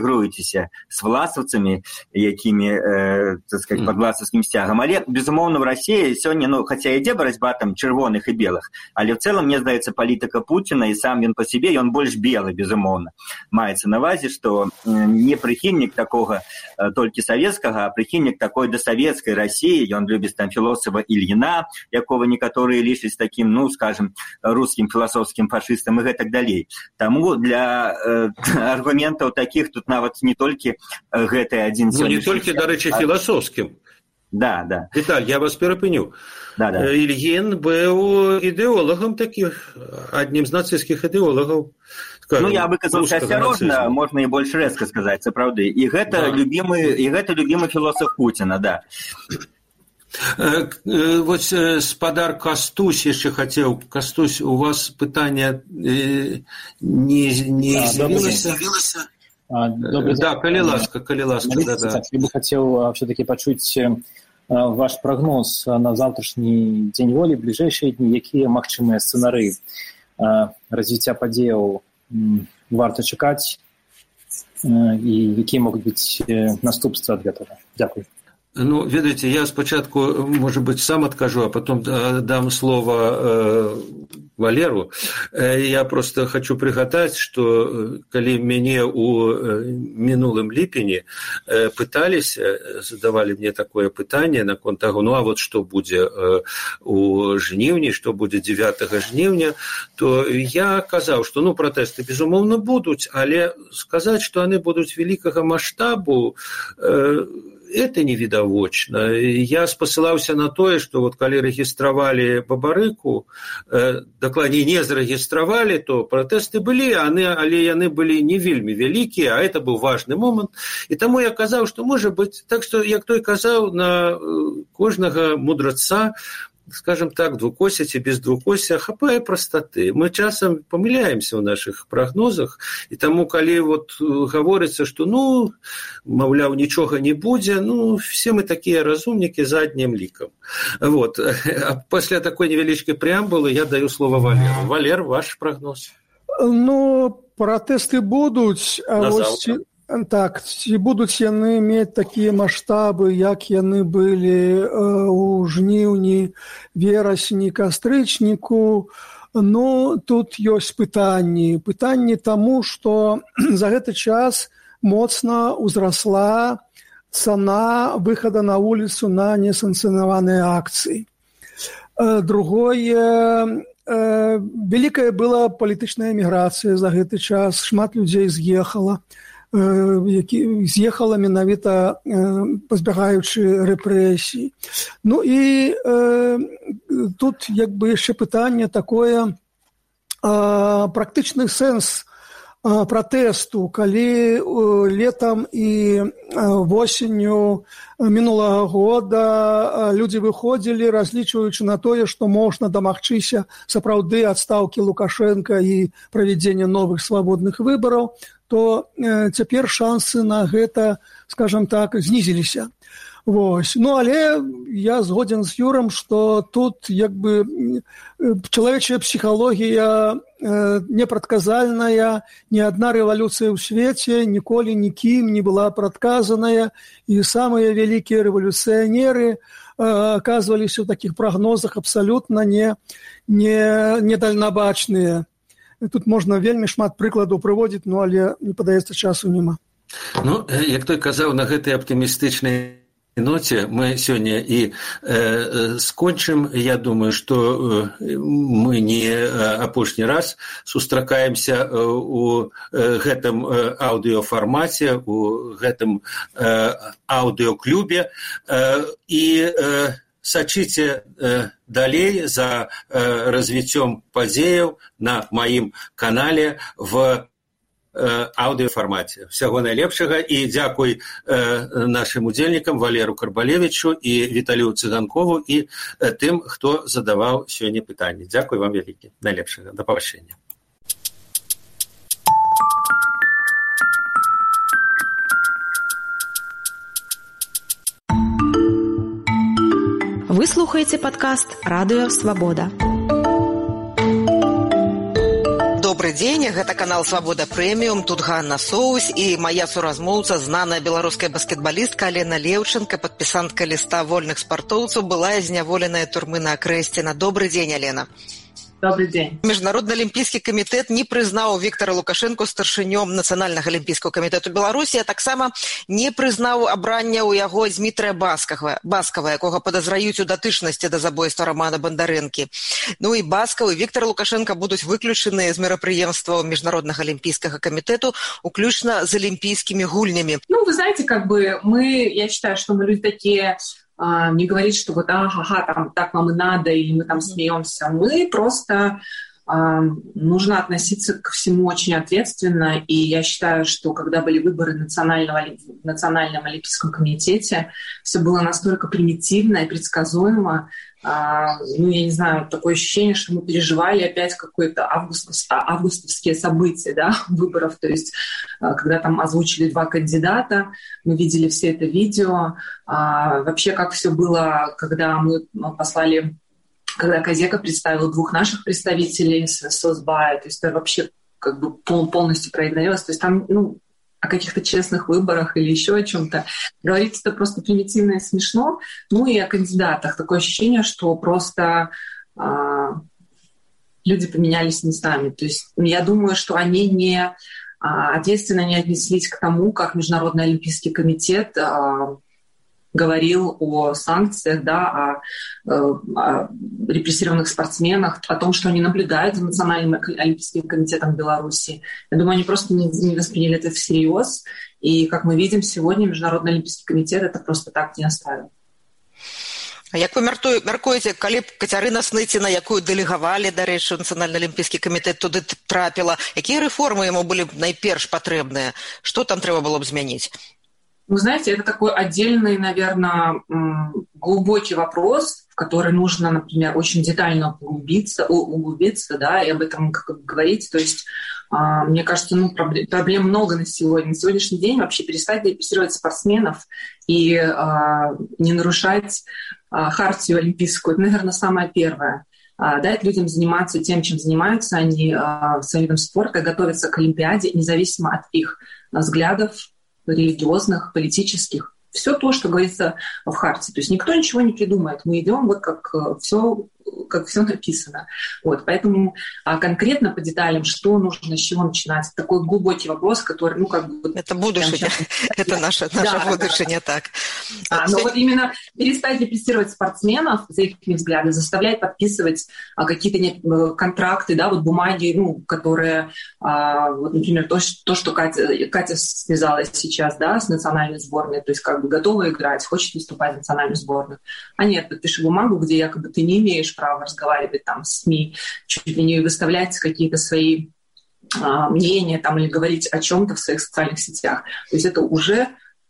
інтэгруецеся з власаўцамі, якімі, так сказать, пад власаўскім сцягам. Але, безумоўна, в России сёння, ну, хаця ідзе барацьба там чырвоных і белых, але в цэлым, мне здаецца, палітыка Пуціна і сам ён па сябе, ён больш белы, безумоўна. Маецца на ўвазе, што не прыхільнік такога толькі савецкага, а прыхільнік такой дасавецкай России. Ён любіць там філосафа Ільіна, якого некаторыя лічаць такім, ну, скажем, рускім філасофскім фашыстам і гэтак далей. Таму для аргументаў такіх тут нават не толькі гэты адзін... Ну, не толькі, дарэчы, філасофскім. Да. Віталь, я вас перапыню. Да. Ільін быў ідэолагам такіх, аднім з нацыстскіх ідэолагаў. Ну, я выказаўся асцярожна, можна і больш рэзка сказаць, сапраўды. І гэта любімы філосаф Пуціна, да. Вось спадар Кастусь яшчэ хацеў. Кастусь, у вас пытанне не з'явілася? Да, калі ласка. Да. Я бы хотел все-таки почуть ваш прогноз на завтрашний день воли, ближайшие дни, какие магчымыя сцэнары развіцця падзеяў варта чакаць і якія могуць быць наступствы ад гэтага. Дзякуй. Ну, ведаеце, я спачатку, может быть, сам откажу, а потом дам слово Валеру. Я просто хочу пригадать, что калі мяне у мінулым ліпені пытались, задавали мне такое пытанне наконт таго, ну а вот што будзе у жніўні, што будзе 9 жніўня, то я казаў, што ну пратэсты безумоўна будуць, але сказаць, што яны будуць вялікага маштабу, это невідавочна. Я спасылаўся на тое, што вот калі рэгістравалі Бабарыку, дакладней не зарэгістравалі, то пратэсты былі, але яны былі не вельмі вялікія, а это быў важны момант. І таму я казаў, што можа быць, так што, як той казаў, на кожнага мудраца, скажем так, двукосся ці без двукосся хапае прастаты. Мы часам памыляемся ў нашых прагнозах, і таму, калі вот гаворыцца, што, ну, маўляў, нічога не будзе, ну, все мы такія разумнікі заднім лікам. Вот. А пасля такой невялічкай преамбулы я даю слово Валеру. Валер, ваш прагноз? Ну, пратэсты будуць, а вось... Так, ці будуць яны мець такія маштабы, як яны былі ў жніўні, верасні, кастрычніку. Ну, тут ёсць пытанні. Пытанні таму, што за гэты час моцна ўзрасла цана выхада на вуліцу на несанкцыянаваныя акцыі. Другое, вялікая была палітычная эміграцыя за гэты час, шмат людзей з'ехала. З'ехала менавіта пазбягаючы рэпрэсій. Ну і тут як бы яшчэ пытанне такое, практычны сэнс пратэсту, калі летам і восенню мінулага года людзі выходзілі, разлічваючы на тое, што можна дамагчыся сапраўды адстаўкі Лукашенка і правядзення новых свабодных выбараў, то цяпер шансы на гэта, скажам так, знізіліся. Вось. Ну, але я згоден з Юрам, што тут як бы чалавечая псіхалогія непрадказальная, ні адна рэвалюцыя ў свеце ніколі нікім не была прадказаная, і самыя вялікія рэвалюцыянеры аказваліся ў такіх прагнозах абсалютна недальнабачныя. Тут можна вельмі шмат прыкладаў прыводзіць, ну, але, не падаецца, часу няма. Ну, як той казаў, на гэтай аптымістычнай ноце мы сёння і скончым. Я думаю, што мы не апошні раз сустракаемся у гэтым аўдыёфармаце, у гэтым аўдыёклубе, і сачыце далей за развіццём падзеяў на маім канале в аўдыёфармаце. Всяго найлепшага і дзякуй нашым удзельнікам Валеру Карбалевічу і Віталію Цыганкову і тым, хто задаваў сёння пытанні. Дзякуй вам вялікі. Найлепшага. Да пабачэння. Вы слухаете подкаст «Радио Свобода». Добрый дзень, гэта канал «Свабода Прэміум», тут Ганна Соус і моя суразмоўца, знаная беларуская баскетбалістка Алена Леўченка, падпісантка ліста вольных спартоўцаў, была зняволеная турмы на Акрэсціна. Добрый дзень, Алена. Добрый день. Міжнародны алімпійскі камітэт не прызнаў Віктара Лукашэнку старшынём Нацыянальнага алімпійскага камітэту Беларусі, а таксама не прызнаў абрання ў яго Змітрыя Баскава, якога падазраюць у датычнасці да забойства Романа Бандарэнкі. Ну і Баскаў і Віктар Лукашэнка будуць выключаныя з мерапрыемстваў Міжнароднага алімпійскага камітэту, уключна з алімпійскімі гульнямі. Ну, вы знаете, я считаю, что мы люди такие... не говорить, что вот там так вам и надо, и мы там смеемся. Мы просто нужно относиться ко всему очень ответственно, и я считаю, что когда были выборы в Национальном олимпийском комитете, все было настолько примитивно и предсказуемо. Ну, я не знаю, такое ощущение, что мы переживали опять какое-то августовские события, да, выборов. То есть, когда там озвучили 2 кандидата, мы видели все это видео. Вообще, как все было, когда Козека представил 2 наших представителей с Сосбая, то есть это вообще как бы полностью проигнорилось. То есть там, о каких-то честных выборах или еще о чем-то. Говорить это просто примитивно и смешно. Ну и о кандидатах. Такое ощущение, что просто люди поменялись местами. То есть я думаю, что они ответственно не отнеслись к тому, как Международный олимпийский комитет говорил о санкциях, да, о репрессированных спортсменах, о том, что они наблюдают за Национальным олимпийским комитетом Беларуси. Я думаю, они просто не восприняли это всерьез. И, как мы видим, сегодня Международный олимпийский комитет это просто так не оставил. А як вы мяркуеце, калі б Кацярына Сныціна, якую дэлегавалі, дарэчы, Нацыянальны алімпійскі камітэт туды трапіла, якія рэформы яму былі б найперш патрэбныя? Што там трэба было б змяніць? Вы знаете, это такой отдельный, наверное, глубокий вопрос, в который нужно, например, очень детально углубиться, да, и об этом говорить. То есть, мне кажется, проблем много на сегодня. На сегодняшний день вообще перестать репрессировать спортсменов и не нарушать хартию олимпийскую. Это, наверное, самое первое. Дать людям заниматься тем, чем занимаются они своим видом спорта, готовиться к Олимпиаде, независимо от их взглядов, религиозных, политических. Все то, что говорится в Хартии. То есть никто ничего не придумает. Мы идем вот как все написано. Вот. Поэтому конкретно по деталям, что нужно, с чего начинать, такой глубокий вопрос, который, это будущее, это наше будущее, так. Но вот именно перестать репрессировать спортсменов за их взгляды, заставлять подписывать какие-то контракты, да, вот бумаги, которые, вот, например, то, что Катя связалась сейчас, да, с национальной сборной, то есть готова играть, хочет выступать в национальную сборную. А нет, подпиши бумагу, где якобы ты не имеешь права разговаривать там с СМИ, чуть ли не выставлять какие-то свои мнения там, или говорить о чем-то в своих социальных сетях. То есть это уже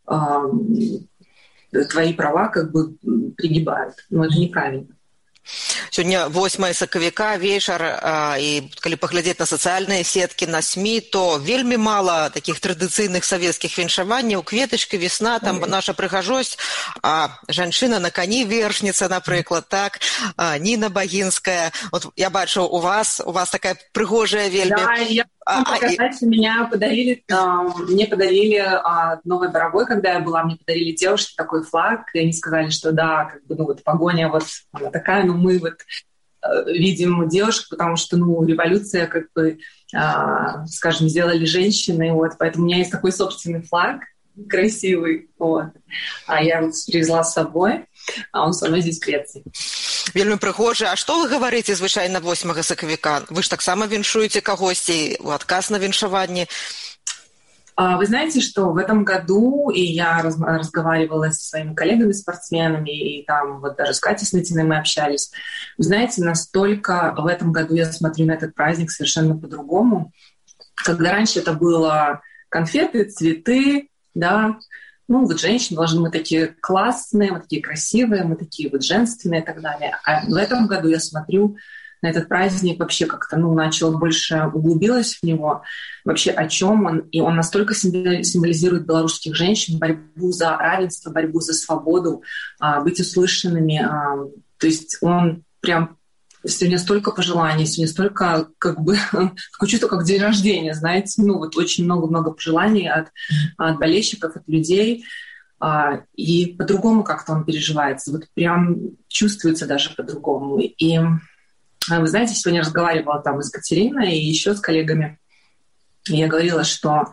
твои права пригибают. Но это неправильно. Сёння 8 сакавіка, вечар, і калі паглядзець на сацыяльныя сеткі, на СМІ, то вельмі мала такіх традыцыйных савецкіх віншаванняў, кветачкі, весна, там наша прыгажосць, жанчына на кані, вершніца, напрыклад, так, Ніна Багінская. Вот я бачу, у вас такая прыгожая вельмі. Да, я показать, мне подарили новой дорогой, когда я была, мне подарили девушке такой флаг, и они сказали, что да, погоня вот она такая, но мы вот видим девушек, потому что, революция, скажем, сделали женщины, вот, поэтому у меня есть такой собственный флаг, красивый, вот, а я вот привезла с собой, а он со мной здесь в Греции. Вельмі прыгожа. А што вы гаварыце звычайна 8 сакавіка? Вы ж таксама віншуеце кагосьці ў адказ на віншаванне? Вы знаете, что в этом году, и я разговаривала со своими коллегами-спортсменами, и там вот даже с Катей Сныциной мы общались. Вы знаете, настолько в этом году я смотрю на этот праздник совершенно по-другому. Когда раньше это было конфеты, цветы, да, вот женщины должны быть такие классные, мы такие красивые, мы такие вот женственные и так далее. А в этом году я смотрю на этот праздник вообще как-то, начала больше углубилась в него, вообще о чем он. И он настолько символизирует белорусских женщин, борьбу за равенство, борьбу за свободу, быть услышанными. То есть он прям Сегодня столько пожеланий, сегодня столько, как бы, такое чувство, как день рождения, знаете, ну вот очень много-много пожеланий от болельщиков, от людей, и по-другому как-то он переживается, вот прям чувствуется даже по-другому. И вы знаете, сегодня разговаривала там с Катериной и еще с коллегами, и я говорила, что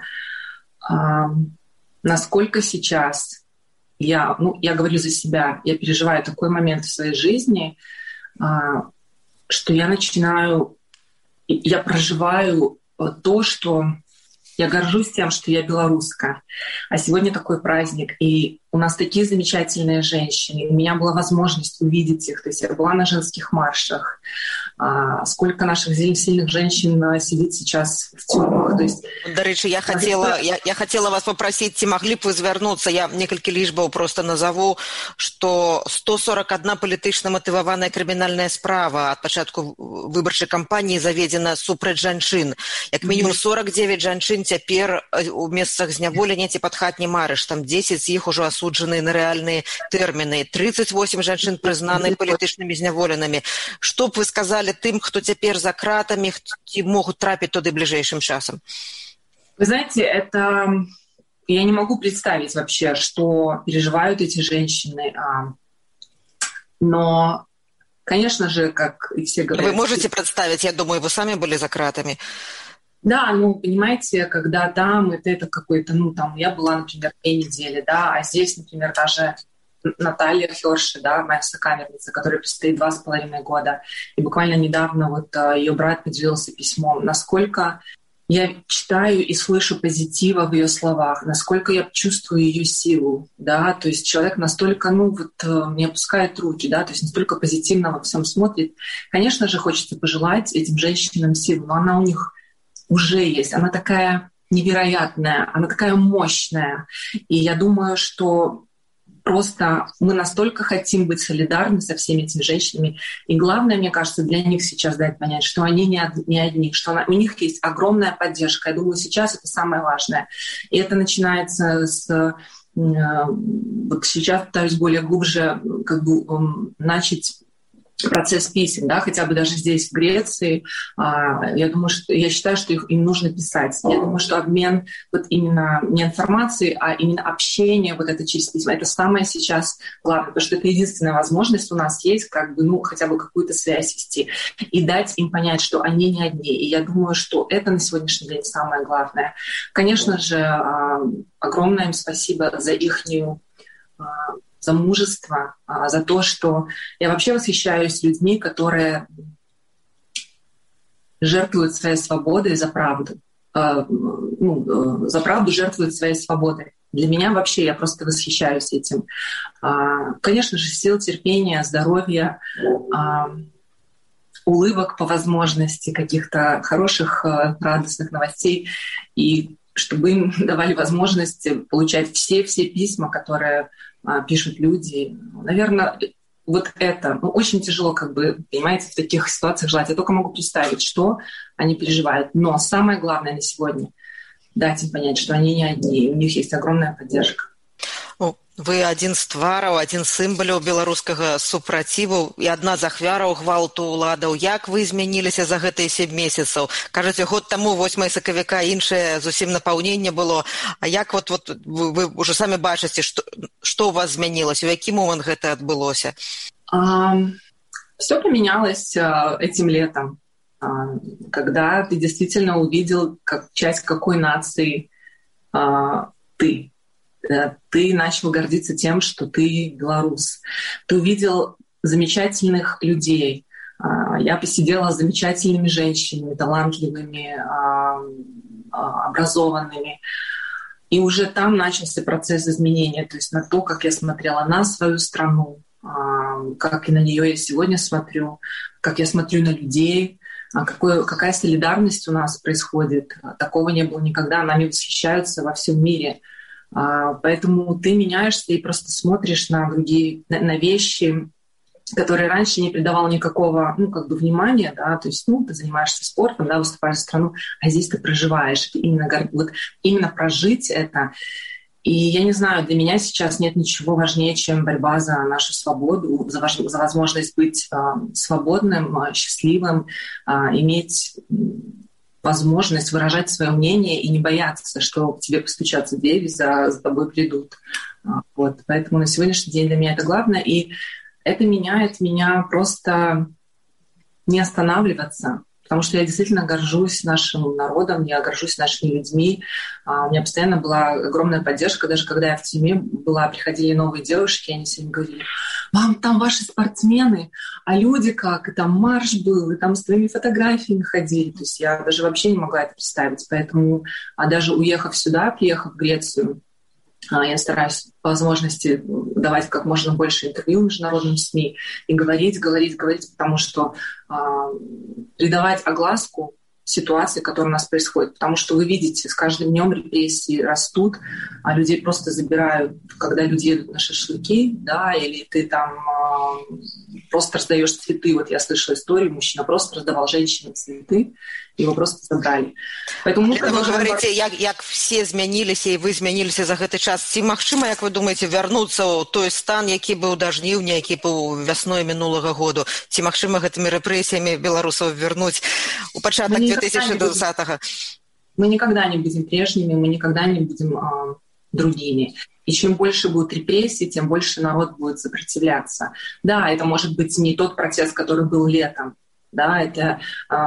насколько сейчас я говорю за себя, я переживаю такой момент в своей жизни, что я проживаю то, что я горжусь тем, что я белоруска. А сегодня такой праздник, и у нас такие замечательные женщины. У меня была возможность увидеть их. То есть я была на женских маршах. Сколько наших сильных женщин сидит сейчас в тюрьмах. То есть... Дарэчы, я хотела вас попросить, ці маглі б вы звярнуцца, я некалькі лічбаў просто назову, что 141 палітычна матываваная крымінальная справа ад пачатку выбарчай кампаніі заведзена супраць жанчын. Як мінімум 49 жанчын цяпер у месцах зняволення ці пад хатнім арыштам. 10 з іх ужо асуджаны на рэальныя тэрміны. 38 жанчын прызнаны палітычнымі зняволенымі. Што б вы сказалі тым, хто цяпер за кратамі, ці могуць трапіць туды бліжэйшым часам? Вы знаете, это... Я не могу представить вообще, что переживают эти женщины. Но, конечно же, как и все говорят... Вы можете представить, я думаю, вы сами были за кратами. Да, понимаете, когда там это какой-то, я была, например, 2 недели, да, а здесь, например, даже Наталья Хёрши, да, моя сокамерница, которая предстоит 2,5 года, и буквально недавно ее брат поделился письмом, насколько я читаю и слышу позитива в ее словах, насколько я чувствую ее силу, да, то есть человек настолько, не опускает руки, да, то есть настолько позитивно во всем смотрит. Конечно же, хочется пожелать этим женщинам силу, но она у них уже есть, она такая невероятная, она такая мощная. И я думаю, что просто мы настолько хотим быть солидарны со всеми этими женщинами. И главное, мне кажется, для них сейчас дать понять, что они не одни, что у них есть огромная поддержка. Я думаю, сейчас это самое важное. И это начинается с... Вот сейчас пытаюсь более глубже начать процесс писем, да, хотя бы даже здесь, в Греции, я считаю, что им нужно писать. Я думаю, что обмен именно не информацией, а именно общение это через письма, это самое сейчас главное, потому что это единственная возможность у нас есть, хотя бы какую-то связь вести и дать им понять, что они не одни. И я думаю, что это на сегодняшний день самое главное. Конечно же, огромное им спасибо за ихнюю за мужество, за то, что я вообще восхищаюсь людьми, которые жертвуют своей свободой за правду. За правду жертвуют своей свободой. Для меня вообще, я просто восхищаюсь этим. Конечно же, сил, терпения, здоровья, улыбок по возможности, каких-то хороших, радостных новостей, и чтобы им давали возможность получать все письма, которые пишут люди. Наверное, это очень тяжело, понимаете, в таких ситуациях желать. Я только могу представить, что они переживают. Но самое главное на сегодня — дать им понять, что они не одни, у них есть огромная поддержка. Вы адзін з твараў, адзін з сімваляў беларускага супраціву і адна з ахвяраў гвалту ўладаў. Як вы змяніліся за гэтыя 7 месяцаў? Кажаце, год таму 8 сакавіка іншае зусім напаўненне было. А як вы ўжо самі бачыце, што у вас змянілася, у які момант гэта адбылося? Все поменялось этим летом, когда ты действительно увидел, как часть какой нации ты. Ты начал гордиться тем, что ты белорус. Ты увидел замечательных людей. Я посидела с замечательными женщинами, талантливыми, образованными. И уже там начался процесс изменения. То есть на то, как я смотрела на свою страну, как и на нее я сегодня смотрю, как я смотрю на людей, какая солидарность у нас происходит. Такого не было никогда. Нами восхищаются во всем мире. Поэтому ты меняешься и просто смотришь на другие, на вещи, которые раньше не придавал никакого, внимания, да, то есть, ты занимаешься спортом, да, выступаешь за страну, а здесь ты проживаешь. Именно прожить это. И я не знаю, для меня сейчас нет ничего важнее, чем борьба за нашу свободу, за возможность быть свободным, счастливым, иметь возможность выражать свое мнение и не бояться, что к тебе постучатся в дверь, за тобой придут. Вот. Поэтому на сегодняшний день для меня это главное. И это меняет меня просто не останавливаться. Потому что я действительно горжусь нашим народом, я горжусь нашими людьми. У меня постоянно была огромная поддержка. Даже когда я в тюрьме была, приходили новые девушки, они всем говорили: «Мам, там ваши спортсмены, а люди как? И там марш был, и там с твоими фотографиями ходили». То есть я даже вообще не могла это представить. Поэтому, даже уехав сюда, приехав в Грецию, я стараюсь по возможности давать как можно больше интервью международным СМИ и говорить, потому что придавать огласку ситуации, которая у нас происходит. Потому что вы видите, с каждым днем репрессии растут, а людей просто забирают, когда люди едут на шашлыки, да, или ты там просто раздаешь цветы. Вот я слышала историю, мужчина просто раздавал женщинам цветы, его просто забрали. Поэтому вы говорите, як все змяніліся і вы змяніліся за гэты час. Ці магчыма, як вы думаеце, вярнуцца ў той стан, які быў да жніўня, які быў вясной мінулага году? Ці магчыма гэтымі рэпрэсіямі беларусаў вярнуць у пачатак 2020-го? Мы никогда не будем прежними, мы никогда не будем другими. И чем больше будет репрессий, тем больше народ будет сопротивляться. Да, это может быть не тот протест, который был летом. Да, это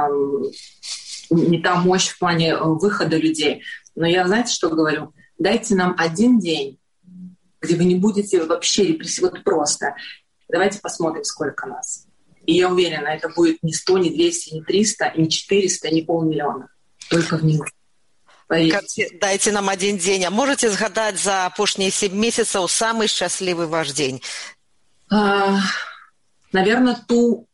не та мощь в плане выхода людей. Но я, знаете, что говорю? Дайте нам один день, где вы не будете вообще репрессировать. Вот просто. Давайте посмотрим, сколько нас. И я уверена, это будет не 100, не 200, не 300, не 400, не 500 000. Только в них. Дайте нам один день. А можете згадать за апошние 7 месяцев самый счастливый ваш день? Наверное, ту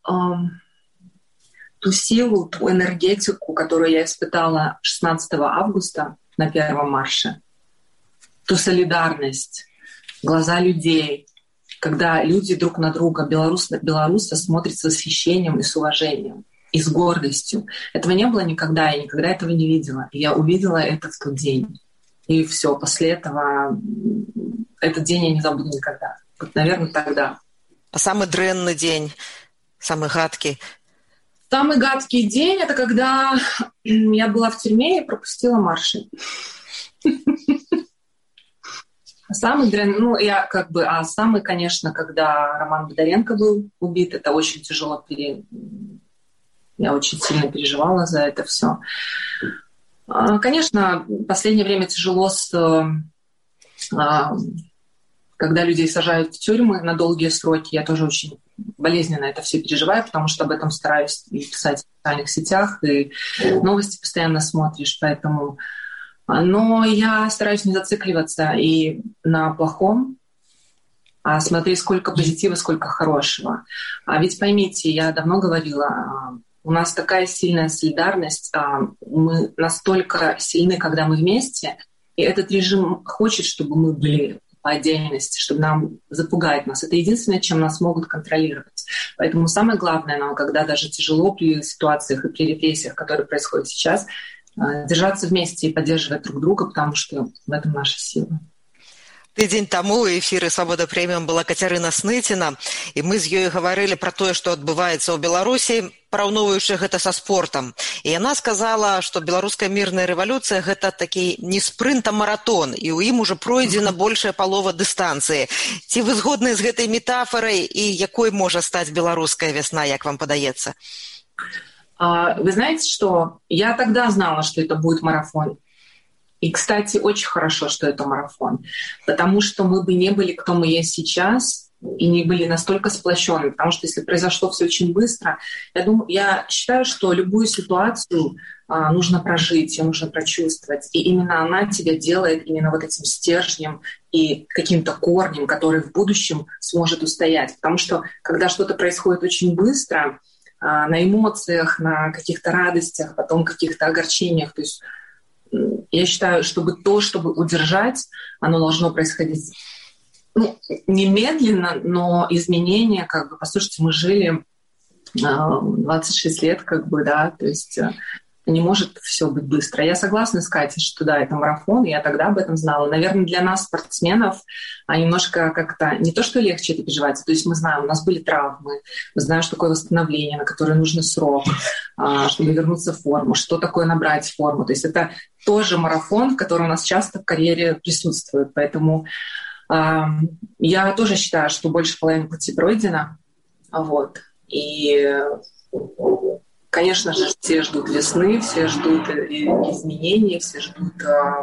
силу, ту энергетику, которую я испытала 16 августа на первом марше, ту солидарность, глаза людей, когда люди друг на друга, белорус на белоруса, смотрят с восхищением и с уважением, и с гордостью. Этого не было никогда, я никогда этого не видела. И я увидела это в тот день. И все, после этого этот день я не забуду никогда. Вот, наверное, тогда. А самый дрэнный день, самый гадкий? Самый гадкий день — это когда я была в тюрьме и пропустила марши. Самый дрянный, самый, конечно, когда Роман Бондаренко был убит, это очень тяжело. Я очень сильно переживала за это все. Конечно, в последнее время тяжело, когда людей сажают в тюрьмы на долгие сроки. Я тоже очень болезненно это все переживаю, потому что об этом стараюсь и писать в социальных сетях, и новости постоянно смотришь, поэтому... Но я стараюсь не зацикливаться и на плохом, а смотреть, сколько позитива, сколько хорошего. А ведь поймите, я давно говорила, у нас такая сильная солидарность, мы настолько сильны, когда мы вместе, и этот режим хочет, чтобы мы были по отдельности, чтобы нам запугать нас. Это единственное, чем нас могут контролировать. Поэтому самое главное нам, когда даже тяжело при ситуациях и при репрессиях, которые происходят сейчас, держаться вместе и поддерживать друг друга, потому что в этом наша сила. Тыдзень таму ў эфіры «Свабода прэміум» была Кацярына Сныціна, і мы з ёй гаварылі пра тое, што адбываецца ў Беларусі, параўноўваючы гэта са спортам. І яна сказала, што беларуская мірная рэвалюцыя – гэта такі не спрынт, а маратон, і ў ім ужо пройдзена большая палова дыстанцыі. Ці вы згодны з гэтай метафорай, і якой можа стаць беларуская вясна, як вам падаецца? Вы знаете, что я тогда знала, что это будет марафон. И, кстати, очень хорошо, что это марафон, потому что мы бы не были, кто мы есть сейчас, и не были настолько сплощены. Потому что если произошло все очень быстро, я считаю, что любую ситуацию нужно прожить, ее нужно прочувствовать. И именно она тебя делает именно вот этим стержнем и каким-то корнем, который в будущем сможет устоять. Потому что когда что-то происходит очень быстро, на эмоциях, на каких-то радостях, потом каких-то огорчениях, то есть я считаю, чтобы удержать, оно должно происходить немедленно, но изменения, послушайте, мы жили 26 лет, да, то есть не может все быть быстро. Я согласна с Катей, что да, это марафон, я тогда об этом знала. Наверное, для нас, спортсменов, немножко как-то не то, что легче это переживать, то есть мы знаем, у нас были травмы, мы знаем, что такое восстановление, на которое нужен срок, чтобы вернуться в форму, что такое набрать форму. То есть это тоже марафон, который у нас часто в карьере присутствует. Поэтому я тоже считаю, что больше половины пути пройдено. Вот. И, конечно же, все ждут весны, все ждут изменений, все ждут,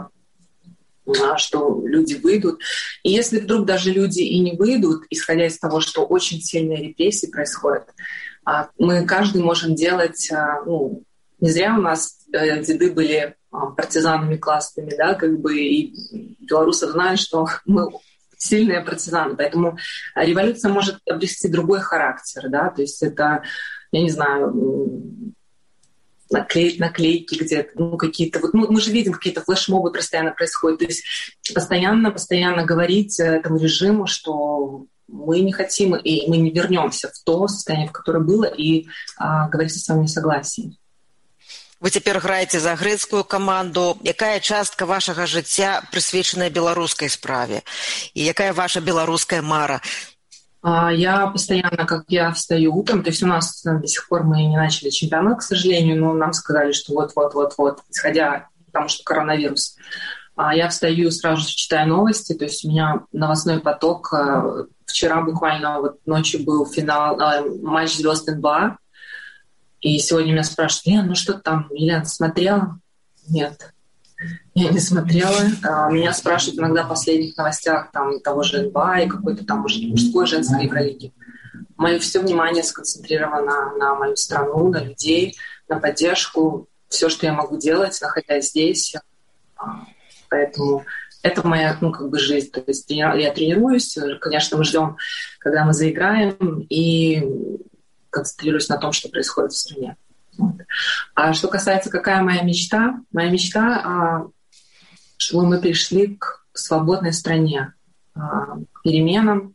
что люди выйдут. И если вдруг даже люди и не выйдут, исходя из того, что очень сильные репрессии происходят, мы каждый можем делать... не зря у нас деды были партизанами классными, да, как бы, и белорусы знают, что мы сильные партизаны, поэтому революция может обрести другой характер, да, то есть это, я не знаю, наклеить наклейки где-то, какие-то, вот, мы же видим, какие-то флешмобы постоянно происходят, то есть постоянно говорить этому режиму, что мы не хотим, и мы не вернемся в то состояние, в которое было, и говорить о своем несогласии. Вы цяпер граеце за грэцкую каманду. Якая частка вашага жыцця прысвечаная беларускай справе? И якая ваша беларуская мара? Я постоянно, как я встаю утром, то есть у нас до сих пор мы не начали чемпионат, к сожалению, но нам сказали, что вот, исходя, потому что коронавирус. Я встаю, сразу же читаю новости, то есть у меня новостной поток. Вчера буквально вот ночью был финал, матч звезд НБА. И сегодня меня спрашивают: Лен, ну что там, Елена, смотрела? Нет, я не смотрела. Меня спрашивают иногда в последних новостях там, того же НБА и какой-то там мужской, женской Евролиги. Мое все внимание сконцентрировано на мою страну, на людей, на поддержку, все, что я могу делать, находясь здесь. Поэтому это моя, жизнь. То есть я тренируюсь, конечно, мы ждем, когда мы заиграем, и концентрируюсь на том, что происходит в стране. Вот. А что касается, какая моя мечта? Моя мечта, чтобы мы пришли к свободной стране, к переменам.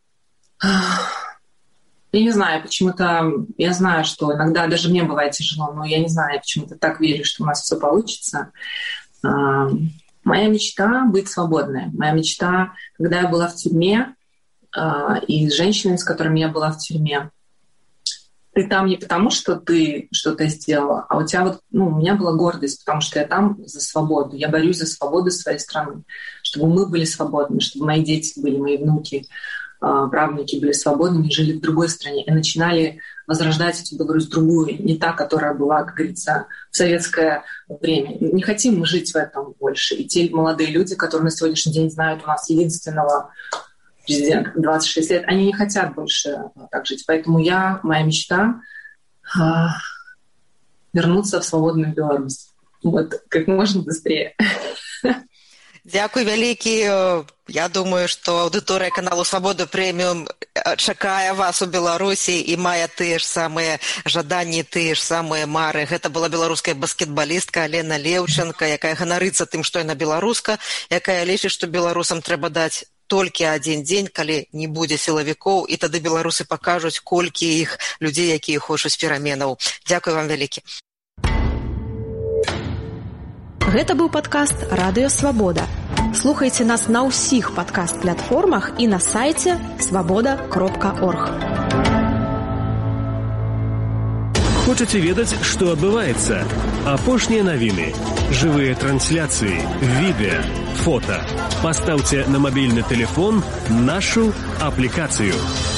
Я не знаю, почему-то я знаю, что иногда даже мне бывает тяжело, но я не знаю, я почему-то так верю, что у нас все получится. Моя мечта — быть свободной. Моя мечта, когда я была в тюрьме, и с женщинами, с которыми я была в тюрьме, ты там не потому, что ты что-то сделала, а у тебя у меня была гордость, потому что я там за свободу. Я борюсь за свободу своей страны, чтобы мы были свободны, чтобы мои дети были, мои внуки, правнуки были свободными, жили в другой стране и начинали возрождать эту Беларусь другую, не та, которая была, как говорится, в советское время. Не хотим мы жить в этом больше. И те молодые люди, которые на сегодняшний день знают у нас единственного президента 26 лет, они не хотят больше так жить. Поэтому моя мечта вернуться в свободную Беларусь. Вот, как можно быстрее. Дзякуй вялікі. Я думаю, што аўдыторыя каналу «Свабода Прэміум» чакае вас у Беларусі і мае тыя ж самыя жаданні, тыя ж самыя мары. Гэта была беларуская баскетбалістка Алена Леўченка, якая ганарыцца тым, што яна беларуска, якая лічыць, што беларусам трэба даць толькі адзін дзень, калі не будзе сілавікоў, і тады беларусы пакажуць, колькі іх людзей, якія хочуць пераменаў. Дзякуй вам вялікі. Гэта быў падкаст «Радыё Свабода». Слухайце нас на ўсіх падкаст-платформах і на сайце свабода.орг. Хочаце ведаць, што адбываецца? Апошнія навіны, жывыя трансляцыі, відэа, фота. Пастаўце на мабільны тэлефон нашу аплікацыю.